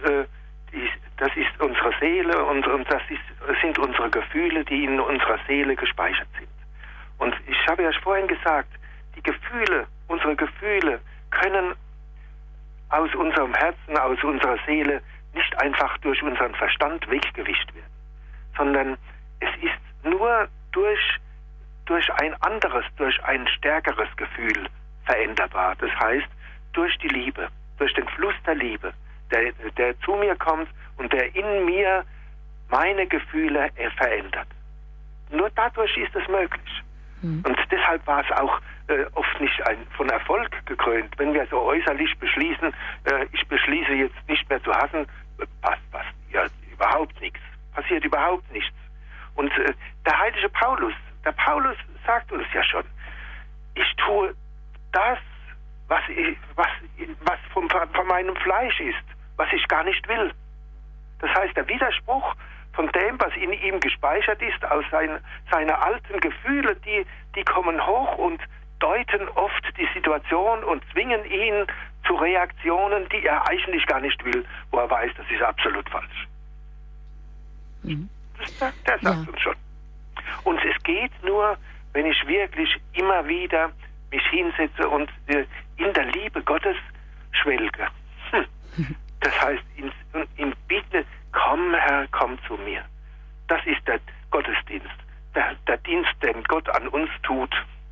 ist unsere Seele und das sind unsere Gefühle, die in unserer Seele gespeichert sind. Und ich habe ja vorhin gesagt, unsere Gefühle können aus unserem Herzen, aus unserer Seele nicht einfach durch unseren Verstand weggewischt werden, sondern es ist nur durch ein anderes, durch ein stärkeres Gefühl veränderbar. Das heißt, durch die Liebe, durch den Fluss der Liebe, der zu mir kommt und der in mir meine Gefühle verändert. Nur dadurch ist es möglich. Und deshalb war es auch oft nicht von Erfolg gekrönt. Wenn wir so äußerlich beschließen, ich beschließe jetzt nicht mehr zu hassen, passt überhaupt nichts. Passiert überhaupt nichts. Und der heilige Paulus sagt uns ja schon, ich tue das, was von meinem Fleisch ist, was ich gar nicht will. Das heißt, der Widerspruch von dem, was in ihm gespeichert ist, aus seine alten Gefühle, die kommen hoch und deuten oft die Situation und zwingen ihn zu Reaktionen, die er eigentlich gar nicht will, wo er weiß, das ist absolut falsch. Der sagt uns schon. Und es geht nur, wenn ich wirklich immer wieder mich hinsetze und in der Liebe Gottes schwelge. Das heißt, in Bitte, komm Herr, komm zu mir. Das ist der Gottesdienst, der Dienst, den Gott an uns tut.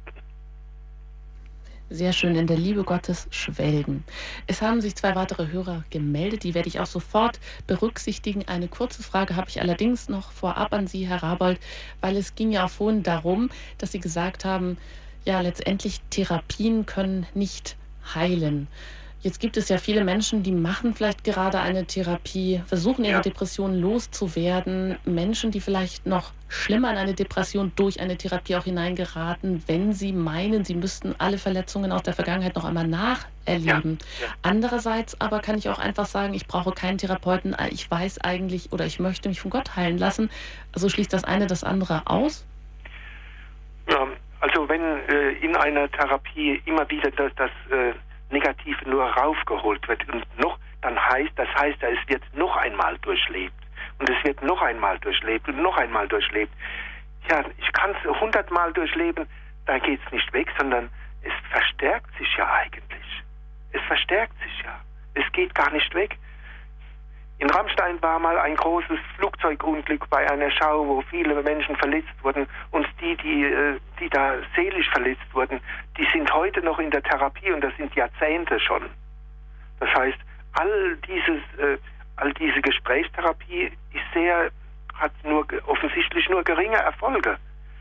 Sehr schön, in der Liebe Gottes schwelgen. Es haben sich 2 weitere Hörer gemeldet, die werde ich auch sofort berücksichtigen. Eine kurze Frage habe ich allerdings noch vorab an Sie, Herr Rabold, weil es ging ja auch vorhin darum, dass Sie gesagt haben, letztendlich Therapien können nicht heilen. Jetzt gibt es ja viele Menschen, die machen vielleicht gerade eine Therapie, versuchen ihre Depression loszuwerden. Menschen, die vielleicht noch schlimmer in eine Depression durch eine Therapie auch hineingeraten, wenn sie meinen, sie müssten alle Verletzungen aus der Vergangenheit noch einmal nacherleben. Andererseits aber kann ich auch einfach sagen, ich brauche keinen Therapeuten, ich weiß eigentlich oder ich möchte mich von Gott heilen lassen. Also schließt das eine das andere aus? Ja, also wenn in einer Therapie immer wieder das Negative nur raufgeholt wird und das heißt, es wird noch einmal durchlebt und es wird noch einmal durchlebt und noch einmal durchlebt. Ja, ich kann es 100-mal durchleben, da geht es nicht weg, sondern es verstärkt sich ja eigentlich. Es verstärkt sich ja. Es geht gar nicht weg. In Rammstein war mal ein großes Flugzeugunglück bei einer Schau, wo viele Menschen verletzt wurden. Und die da seelisch verletzt wurden, die sind heute noch in der Therapie und das sind Jahrzehnte schon. Das heißt, all diese Gesprächstherapie hat offensichtlich nur geringe Erfolge.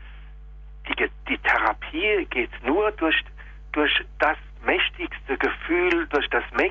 Die Therapie geht nur durch das mächtigste Gefühl, durch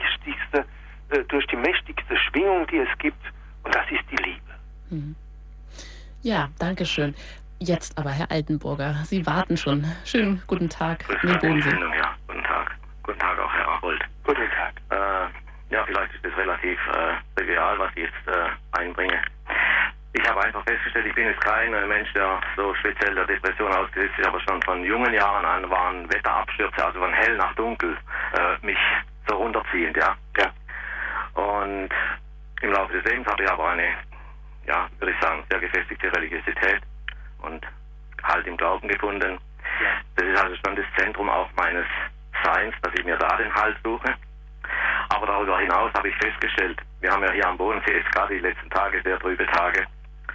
die mächtigste Schwingung, die es gibt, und das ist die Liebe. Ja, danke schön. Jetzt aber, Herr Altenburger, Sie warten schon. Schönen guten Tag. Ja, guten Tag. Guten Tag auch, Herr Arbold. Guten Tag. Ja, vielleicht ist es relativ trivial, was ich jetzt einbringe. Ich habe einfach festgestellt, ich bin jetzt kein Mensch, der so speziell der Depression ausgesetzt ist, aber schon von jungen Jahren an waren Wetterabstürze, also von hell nach dunkel, mich so runterziehend, ja. Und im Laufe des Lebens habe ich aber eine, ja, würde ich sagen, sehr gefestigte Religiosität und Halt im Glauben gefunden. Das ist also schon das Zentrum auch meines Seins, dass ich mir da den Halt suche. Aber darüber hinaus habe ich festgestellt, wir haben ja hier am Bodensee jetzt gerade die letzten Tage, sehr trübe Tage,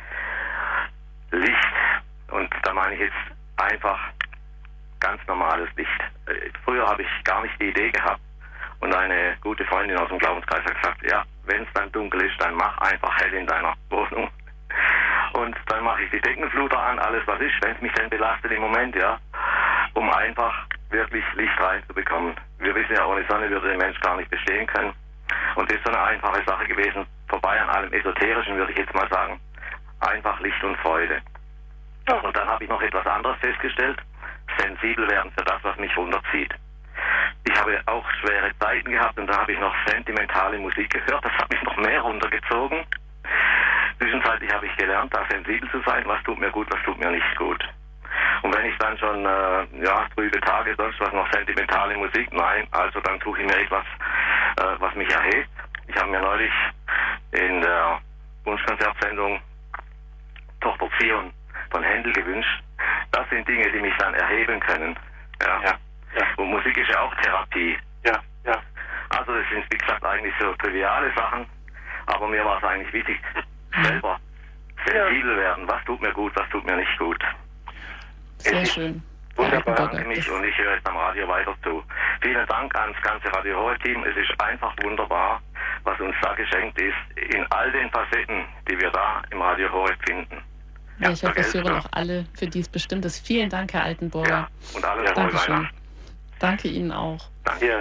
Licht, und da meine ich jetzt einfach ganz normales Licht. Früher habe ich gar nicht die Idee gehabt, und eine gute Freundin aus dem Glaubenskreis hat gesagt, ja, wenn es dann dunkel ist, dann mach einfach hell in deiner Wohnung. Und dann mache ich die Deckenfluter an, alles was ist, wenn es mich denn belastet im Moment, ja, um einfach wirklich Licht reinzubekommen. Wir wissen ja, ohne Sonne würde der Mensch gar nicht bestehen können. Und das ist so eine einfache Sache gewesen, vorbei an allem Esoterischen, würde ich jetzt mal sagen. Einfach Licht und Freude. Und dann habe ich noch etwas anderes festgestellt, sensibel werden für das, was mich runterzieht. Ich habe auch schwere Zeiten gehabt und da habe ich noch sentimentale Musik gehört, das hat mich noch mehr runtergezogen. Zwischenzeitlich habe ich gelernt, da sensibel zu sein, was tut mir gut, was tut mir nicht gut. Und wenn ich dann schon, trübe Tage, sonst was, noch sentimentale Musik, nein, also dann suche ich mir etwas, was mich erhebt. Ich habe mir neulich in der Wunschkonzertsendung Tochter Zion von Händel gewünscht. Das sind Dinge, die mich dann erheben können. Ja. Und Musik ist ja auch Therapie. Ja. Also das sind, wie gesagt, eigentlich so triviale Sachen, aber mir war es eigentlich wichtig, selber sensibel werden. Was tut mir gut, was tut mir nicht gut. Sehr schön. Wunderbar, danke mich, und ich höre jetzt am Radio weiter zu. Vielen Dank ans ganze Radio Horeb-Team. Es ist einfach wunderbar, was uns da geschenkt ist, in all den Facetten, die wir da im Radio Horeb finden. Ja, ich hoffe, es hören auch alle, für die es bestimmt ist. Vielen Dank, Herr Altenburger. Ja, und alles frohe Weihnachten. Danke Ihnen auch. Danke. Ja.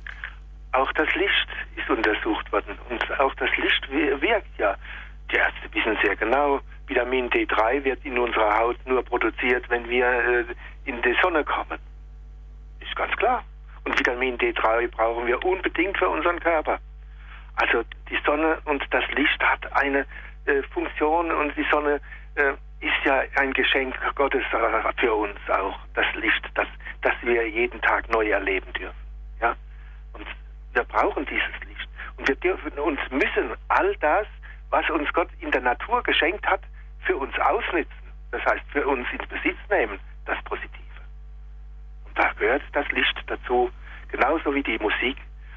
Auch das Licht ist untersucht worden und auch das Licht wirkt ja. Die Ärzte wissen sehr genau, Vitamin D3 wird in unserer Haut nur produziert, wenn wir in die Sonne kommen. Ist ganz klar. Und Vitamin D3 brauchen wir unbedingt für unseren Körper. Also die Sonne und das Licht hat eine Funktion, und die Sonne ist ja ein Geschenk Gottes für uns auch. Das Licht, das wir jeden Tag neu erleben dürfen. Ja? Und wir brauchen dieses Licht. Und wir dürfen und müssen all das, was uns Gott in der Natur geschenkt hat, für uns ausnutzen. Das heißt, für uns in Besitz nehmen, das Positive. Und da gehört das Licht dazu, genauso wie die Musik.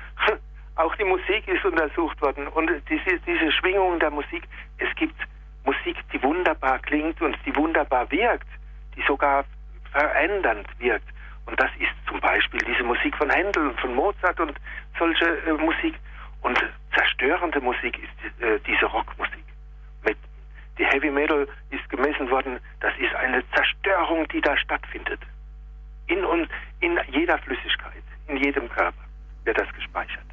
Auch die Musik ist untersucht worden, und diese Schwingung der Musik, es gibt Musik, die wunderbar klingt und die wunderbar wirkt, die sogar verändernd wirkt. Und das ist zum Beispiel diese Musik von Händel und von Mozart und solche Musik. Und zerstörende Musik ist diese Rockmusik. Die Heavy Metal ist gemessen worden, das ist eine Zerstörung, die da stattfindet. In jeder Flüssigkeit, in jedem Körper wird das gespeichert.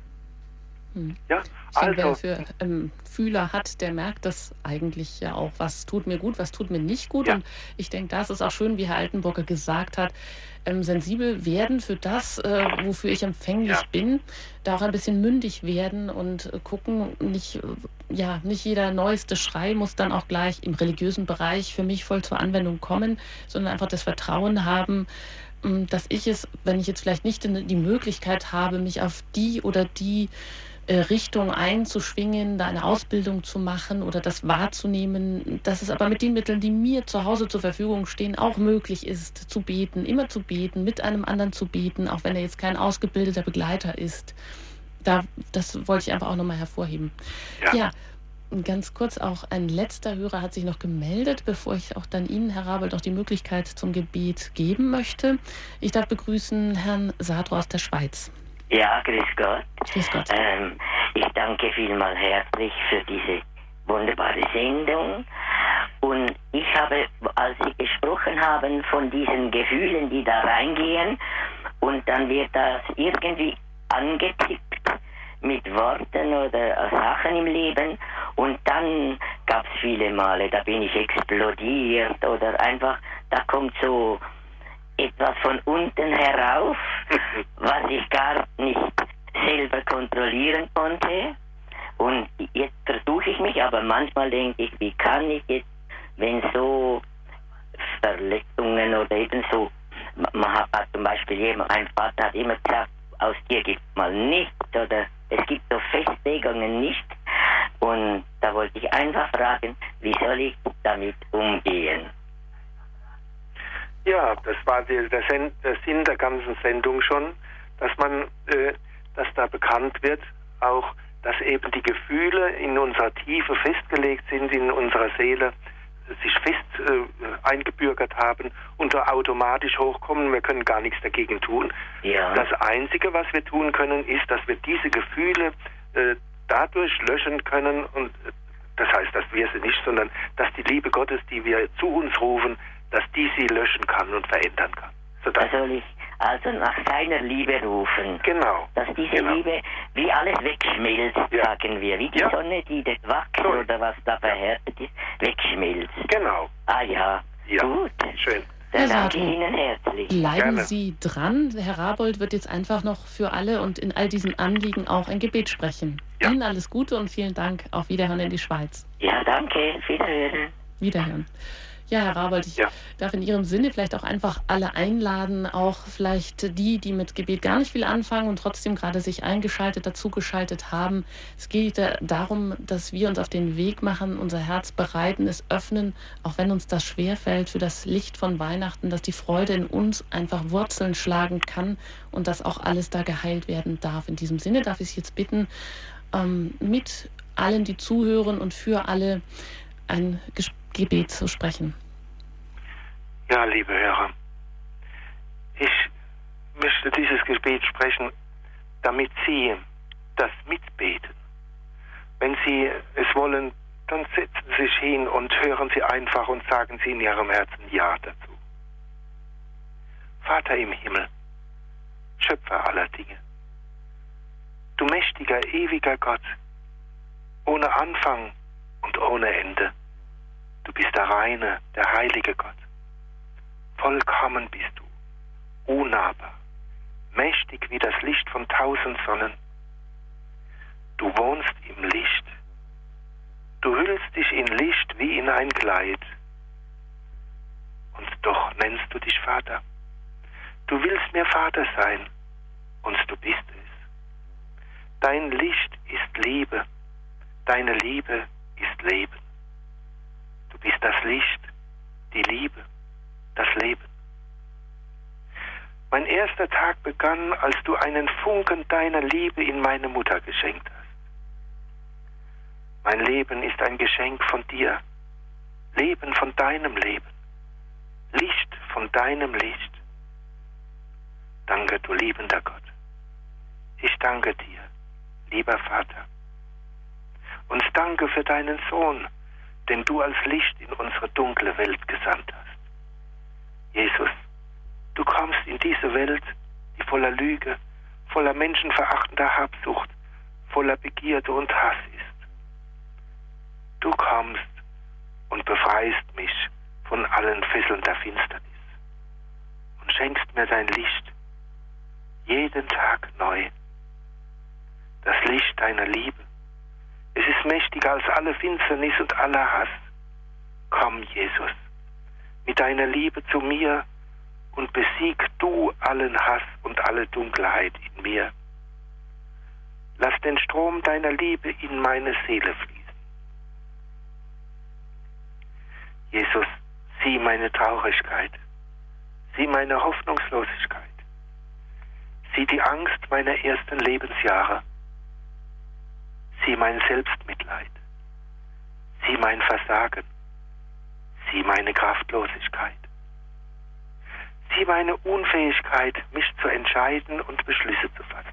Ja, wer für Fühler hat, der merkt das eigentlich ja auch, was tut mir gut, was tut mir nicht gut. Ja. Und ich denke, das ist auch schön, wie Herr Altenburger gesagt hat, sensibel werden für das, wofür ich empfänglich bin, da auch ein bisschen mündig werden und gucken, nicht jeder neueste Schrei muss dann auch gleich im religiösen Bereich für mich voll zur Anwendung kommen, sondern einfach das Vertrauen haben, dass ich es, wenn ich jetzt vielleicht nicht die Möglichkeit habe, mich auf die oder die Richtung einzuschwingen, da eine Ausbildung zu machen oder das wahrzunehmen, dass es aber mit den Mitteln, die mir zu Hause zur Verfügung stehen, auch möglich ist, zu beten, immer zu beten, mit einem anderen zu beten, auch wenn er jetzt kein ausgebildeter Begleiter ist. Das wollte ich einfach auch nochmal hervorheben. Ja, Ganz kurz auch ein letzter Hörer hat sich noch gemeldet, bevor ich auch dann Ihnen, Herr Rabold, noch die Möglichkeit zum Gebet geben möchte. Ich darf begrüßen Herrn Sadro aus der Schweiz. Ja, grüß Gott. Grüß Gott. Ich danke vielmal herzlich für diese wunderbare Sendung. Und ich habe, als Sie gesprochen haben von diesen Gefühlen, die da reingehen, und dann wird das irgendwie angetippt mit Worten oder Sachen im Leben, und dann gab es viele Male, da bin ich explodiert oder einfach, da kommt so etwas von unten herauf, was ich gar nicht selber kontrollieren konnte. Und jetzt versuche ich mich, aber manchmal denke ich, wie kann ich jetzt, wenn so Verletzungen oder eben so, man hat zum Beispiel ein Vater hat immer gesagt, aus dir gibt mal nichts oder es gibt so Festlegungen nicht. Und da wollte ich einfach fragen, wie soll ich damit umgehen? Ja, das war der Sinn der ganzen Sendung schon, dass man, dass da bekannt wird, auch, dass eben die Gefühle in unserer Tiefe festgelegt sind, in unserer Seele, sich fest eingebürgert haben und da automatisch hochkommen. Wir können gar nichts dagegen tun. Ja. Das Einzige, was wir tun können, ist, dass wir diese Gefühle dadurch löschen können, und das heißt, dass wir sie nicht, sondern dass die Liebe Gottes, die wir zu uns rufen, dass die sie löschen kann und verändern kann. Da soll ich also nach seiner Liebe rufen. Genau. Dass diese Liebe wie alles wegschmilzt, sagen wir. Wie die Sonne, die das Wachs oder was da verhärtet ist, wegschmilzt. Genau. Ah ja. Gut. Schön. Dann danke ich Ihnen herzlich. Bleiben Sie dran. Herr Rabold wird jetzt einfach noch für alle und in all diesen Anliegen auch ein Gebet sprechen. Ihnen alles Gute und vielen Dank. Auf Wiederhören in die Schweiz. Ja, danke. Wiederhören. Wiederhören. Ja, Herr Rabold, ich darf in Ihrem Sinne vielleicht auch einfach alle einladen, auch vielleicht die mit Gebet gar nicht viel anfangen und trotzdem gerade sich dazugeschaltet haben. Es geht darum, dass wir uns auf den Weg machen, unser Herz bereiten, es öffnen, auch wenn uns das schwerfällt, für das Licht von Weihnachten, dass die Freude in uns einfach Wurzeln schlagen kann und dass auch alles da geheilt werden darf. In diesem Sinne darf ich Sie jetzt bitten, mit allen, die zuhören und für alle ein Gebet zu sprechen. Ja, liebe Hörer, ich möchte dieses Gebet sprechen, damit Sie das mitbeten. Wenn Sie es wollen, dann setzen Sie sich hin und hören Sie einfach und sagen Sie in Ihrem Herzen Ja dazu. Vater im Himmel, Schöpfer aller Dinge, du mächtiger, ewiger Gott, ohne Anfang und ohne Ende. Du bist der reine, der heilige Gott. Vollkommen bist du, unnahbar, mächtig wie das Licht von 1000 Sonnen. Du wohnst im Licht. Du hüllst dich in Licht wie in ein Kleid. Und doch nennst du dich Vater. Du willst mir Vater sein, und du bist es. Dein Licht ist Liebe. Deine Liebe ist Leben. Du bist das Licht, die Liebe, das Leben. Mein erster Tag begann, als du einen Funken deiner Liebe in meine Mutter geschenkt hast. Mein Leben ist ein Geschenk von dir. Leben von deinem Leben. Licht von deinem Licht. Danke, du liebender Gott. Ich danke dir, lieber Vater. Und danke für deinen Sohn, den du als Licht in unsere dunkle Welt gesandt hast. Jesus, du kommst in diese Welt, die voller Lüge, voller menschenverachtender Habsucht, voller Begierde und Hass ist. Du kommst und befreist mich von allen Fesseln der Finsternis und schenkst mir dein Licht, jeden Tag neu. Das Licht deiner Liebe. Es ist mächtiger als alle Finsternis und aller Hass. Komm, Jesus, mit deiner Liebe zu mir und besieg du allen Hass und alle Dunkelheit in mir. Lass den Strom deiner Liebe in meine Seele fließen. Jesus, sieh meine Traurigkeit, sieh meine Hoffnungslosigkeit, sieh die Angst meiner ersten Lebensjahre, sieh mein Selbstmitleid, mein Versagen. Sieh meine Kraftlosigkeit. Sieh meine Unfähigkeit, mich zu entscheiden und Beschlüsse zu fassen.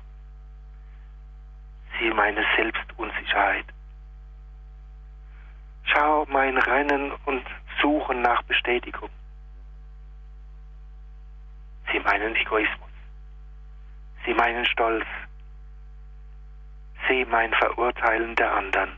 Sieh meine Selbstunsicherheit. Schau mein Rennen und Suchen nach Bestätigung. Sieh meinen Egoismus. Sieh meinen Stolz. Sieh mein Verurteilen der anderen.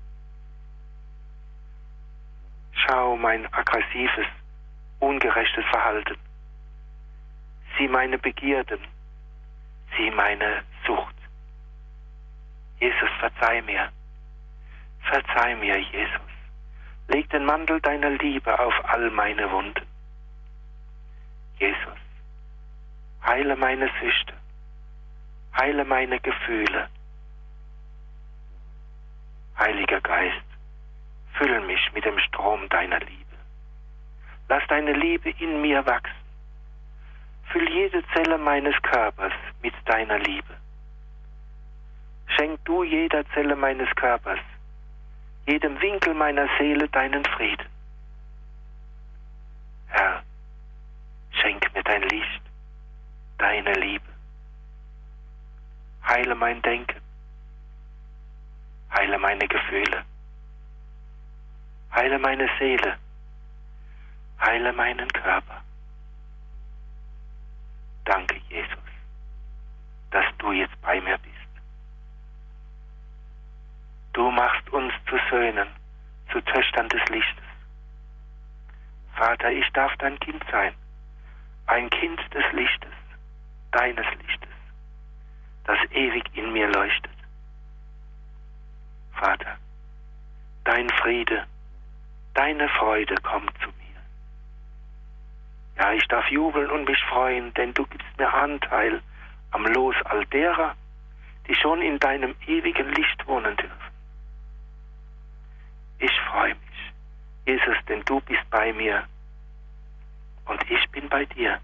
Schau mein aggressives, ungerechtes Verhalten. Sieh meine Begierden. Sieh meine Sucht. Jesus, verzeih mir. Verzeih mir, Jesus. Leg den Mantel deiner Liebe auf all meine Wunden. Jesus, heile meine Süchte. Heile meine Gefühle. Heiliger Geist, fülle mich mit dem Strom deiner Liebe. Lass deine Liebe in mir wachsen. Füll jede Zelle meines Körpers mit deiner Liebe. Schenk du jeder Zelle meines Körpers, jedem Winkel meiner Seele deinen Frieden. Herr, schenk mir dein Licht, deine Liebe. Heile mein Denken. Heile meine Gefühle. Heile meine Seele. Heile meinen Körper. Danke, Jesus, dass du jetzt bei mir bist. Du machst uns zu Söhnen, zu Töchtern des Lichtes. Vater, ich darf dein Kind sein, ein Kind des Lichtes, deines Lichtes, das ewig in mir leuchtet. Vater, dein Friede, deine Freude kommt zu mir. Ja, ich darf jubeln und mich freuen, denn du gibst mir Anteil am Los all derer, die schon in deinem ewigen Licht wohnen dürfen. Ich freue mich, Jesus, denn du bist bei mir und ich bin bei dir.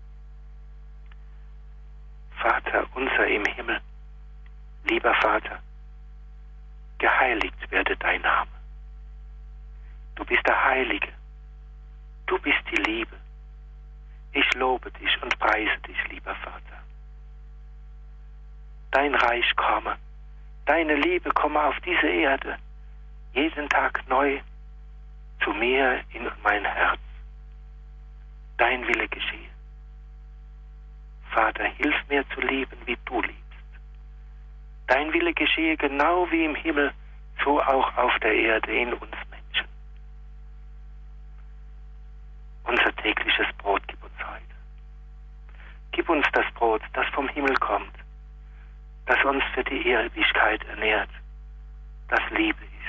Vater unser im Himmel, lieber Vater, geheiligt werde dein Name. Du bist der Heilige, du bist die Liebe. Ich lobe dich und preise dich, lieber Vater. Dein Reich komme, deine Liebe komme auf diese Erde, jeden Tag neu zu mir in mein Herz. Dein Wille geschehe. Vater, hilf mir zu lieben, wie du liebst. Dein Wille geschehe genau wie im Himmel, so auch auf der Erde in uns Menschen. Unser tägliches Brot gib uns heute. Gib uns das Brot, das vom Himmel kommt, das uns für die Ewigkeit ernährt, das Liebe ist.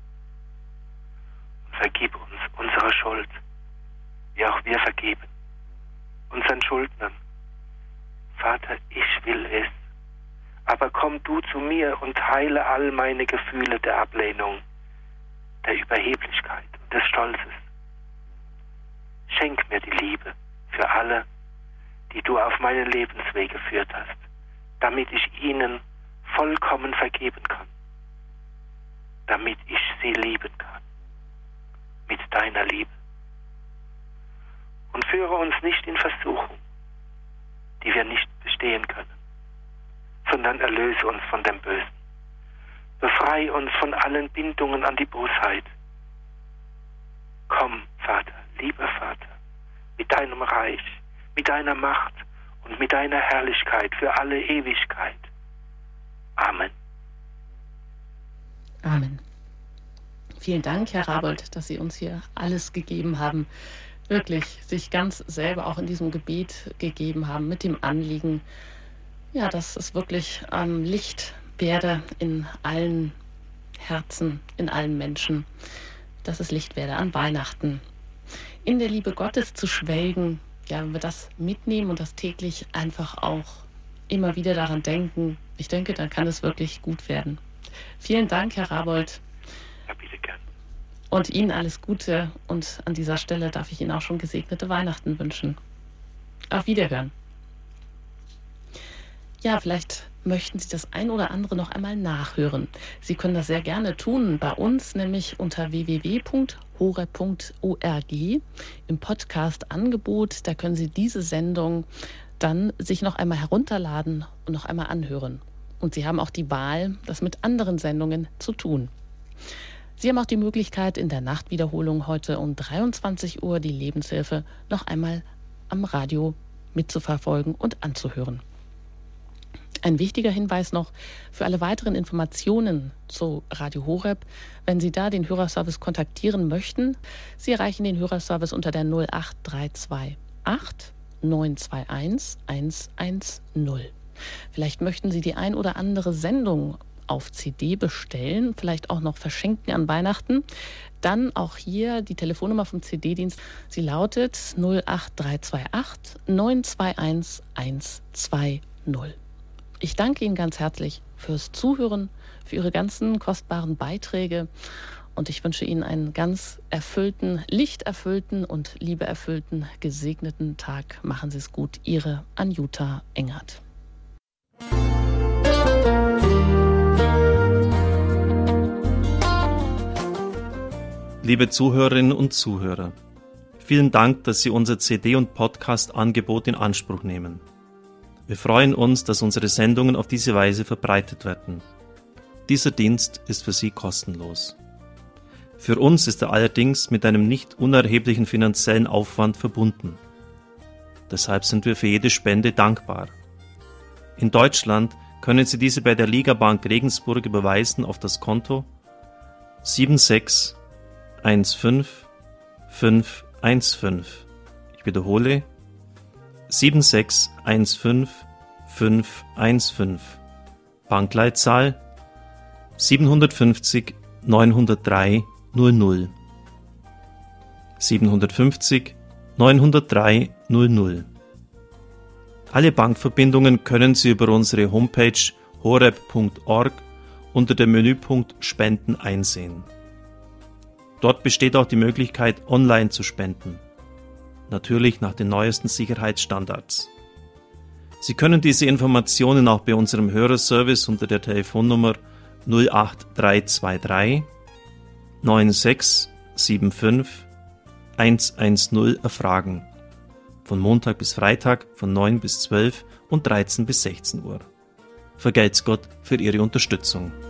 Und vergib uns unsere Schuld, wie auch wir vergeben unseren Schuldnern. Vater, ich will es, aber komm du zu mir und heile all meine Gefühle der Ablehnung, der Überheblichkeit und des Stolzes. Schenk mir die Liebe für alle, die du auf meinen Lebensweg geführt hast, damit ich ihnen vollkommen vergeben kann, damit ich sie lieben kann, mit deiner Liebe. Und führe uns nicht in Versuchung, die wir nicht bestehen können, sondern erlöse uns von dem Bösen. Befreie uns von allen Bindungen an die Bosheit. Komm, Vater, lieber Vater, mit deinem Reich, mit deiner Macht und mit deiner Herrlichkeit für alle Ewigkeit. Amen. Amen. Vielen Dank, Herr Rabold, dass Sie uns hier alles gegeben haben. Wirklich sich ganz selber auch in diesem Gebet gegeben haben mit dem Anliegen, ja, dass es wirklich Licht werde in allen Herzen, in allen Menschen, dass es Licht werde an Weihnachten. In der Liebe Gottes zu schwelgen, ja, wenn wir das mitnehmen und das täglich einfach auch immer wieder daran denken, ich denke, dann kann es wirklich gut werden. Vielen Dank, Herr Rabold. Ja, bitte gern. Und Ihnen alles Gute und an dieser Stelle darf ich Ihnen auch schon gesegnete Weihnachten wünschen. Auf Wiederhören. Ja, vielleicht möchten Sie das ein oder andere noch einmal nachhören. Sie können das sehr gerne tun bei uns, nämlich unter www.horeb.org im Podcast-Angebot. Da können Sie diese Sendung dann sich noch einmal herunterladen und noch einmal anhören. Und Sie haben auch die Wahl, das mit anderen Sendungen zu tun. Sie haben auch die Möglichkeit, in der Nachtwiederholung heute um 23 Uhr die Lebenshilfe noch einmal am Radio mitzuverfolgen und anzuhören. Ein wichtiger Hinweis noch für alle weiteren Informationen zu Radio Horeb, wenn Sie da den Hörerservice kontaktieren möchten. Sie erreichen den Hörerservice unter der 08328 921 110. Vielleicht möchten Sie die ein oder andere Sendung auf CD bestellen, vielleicht auch noch verschenken an Weihnachten. Dann auch hier die Telefonnummer vom CD-Dienst. Sie lautet 08328 921 120. Ich danke Ihnen ganz herzlich fürs Zuhören, für Ihre ganzen kostbaren Beiträge und ich wünsche Ihnen einen ganz erfüllten, lichterfüllten und liebeerfüllten, gesegneten Tag. Machen Sie es gut. Ihre Anjuta Engert. Liebe Zuhörerinnen und Zuhörer, vielen Dank, dass Sie unser CD- und Podcast-Angebot in Anspruch nehmen. Wir freuen uns, dass unsere Sendungen auf diese Weise verbreitet werden. Dieser Dienst ist für Sie kostenlos. Für uns ist er allerdings mit einem nicht unerheblichen finanziellen Aufwand verbunden. Deshalb sind wir für jede Spende dankbar. In Deutschland können Sie diese bei der Ligabank Regensburg überweisen auf das Konto 7615515. Ich wiederhole 7615515. Bankleitzahl 750 903 00. 750 903 00. Alle Bankverbindungen können Sie über unsere Homepage horeb.org unter dem Menüpunkt Spenden einsehen. Dort besteht auch die Möglichkeit, online zu spenden. Natürlich nach den neuesten Sicherheitsstandards. Sie können diese Informationen auch bei unserem Hörerservice unter der Telefonnummer 08323 9675 110 erfragen. Von Montag bis Freitag von 9 bis 12 und 13 bis 16 Uhr. Vergelt's Gott für Ihre Unterstützung.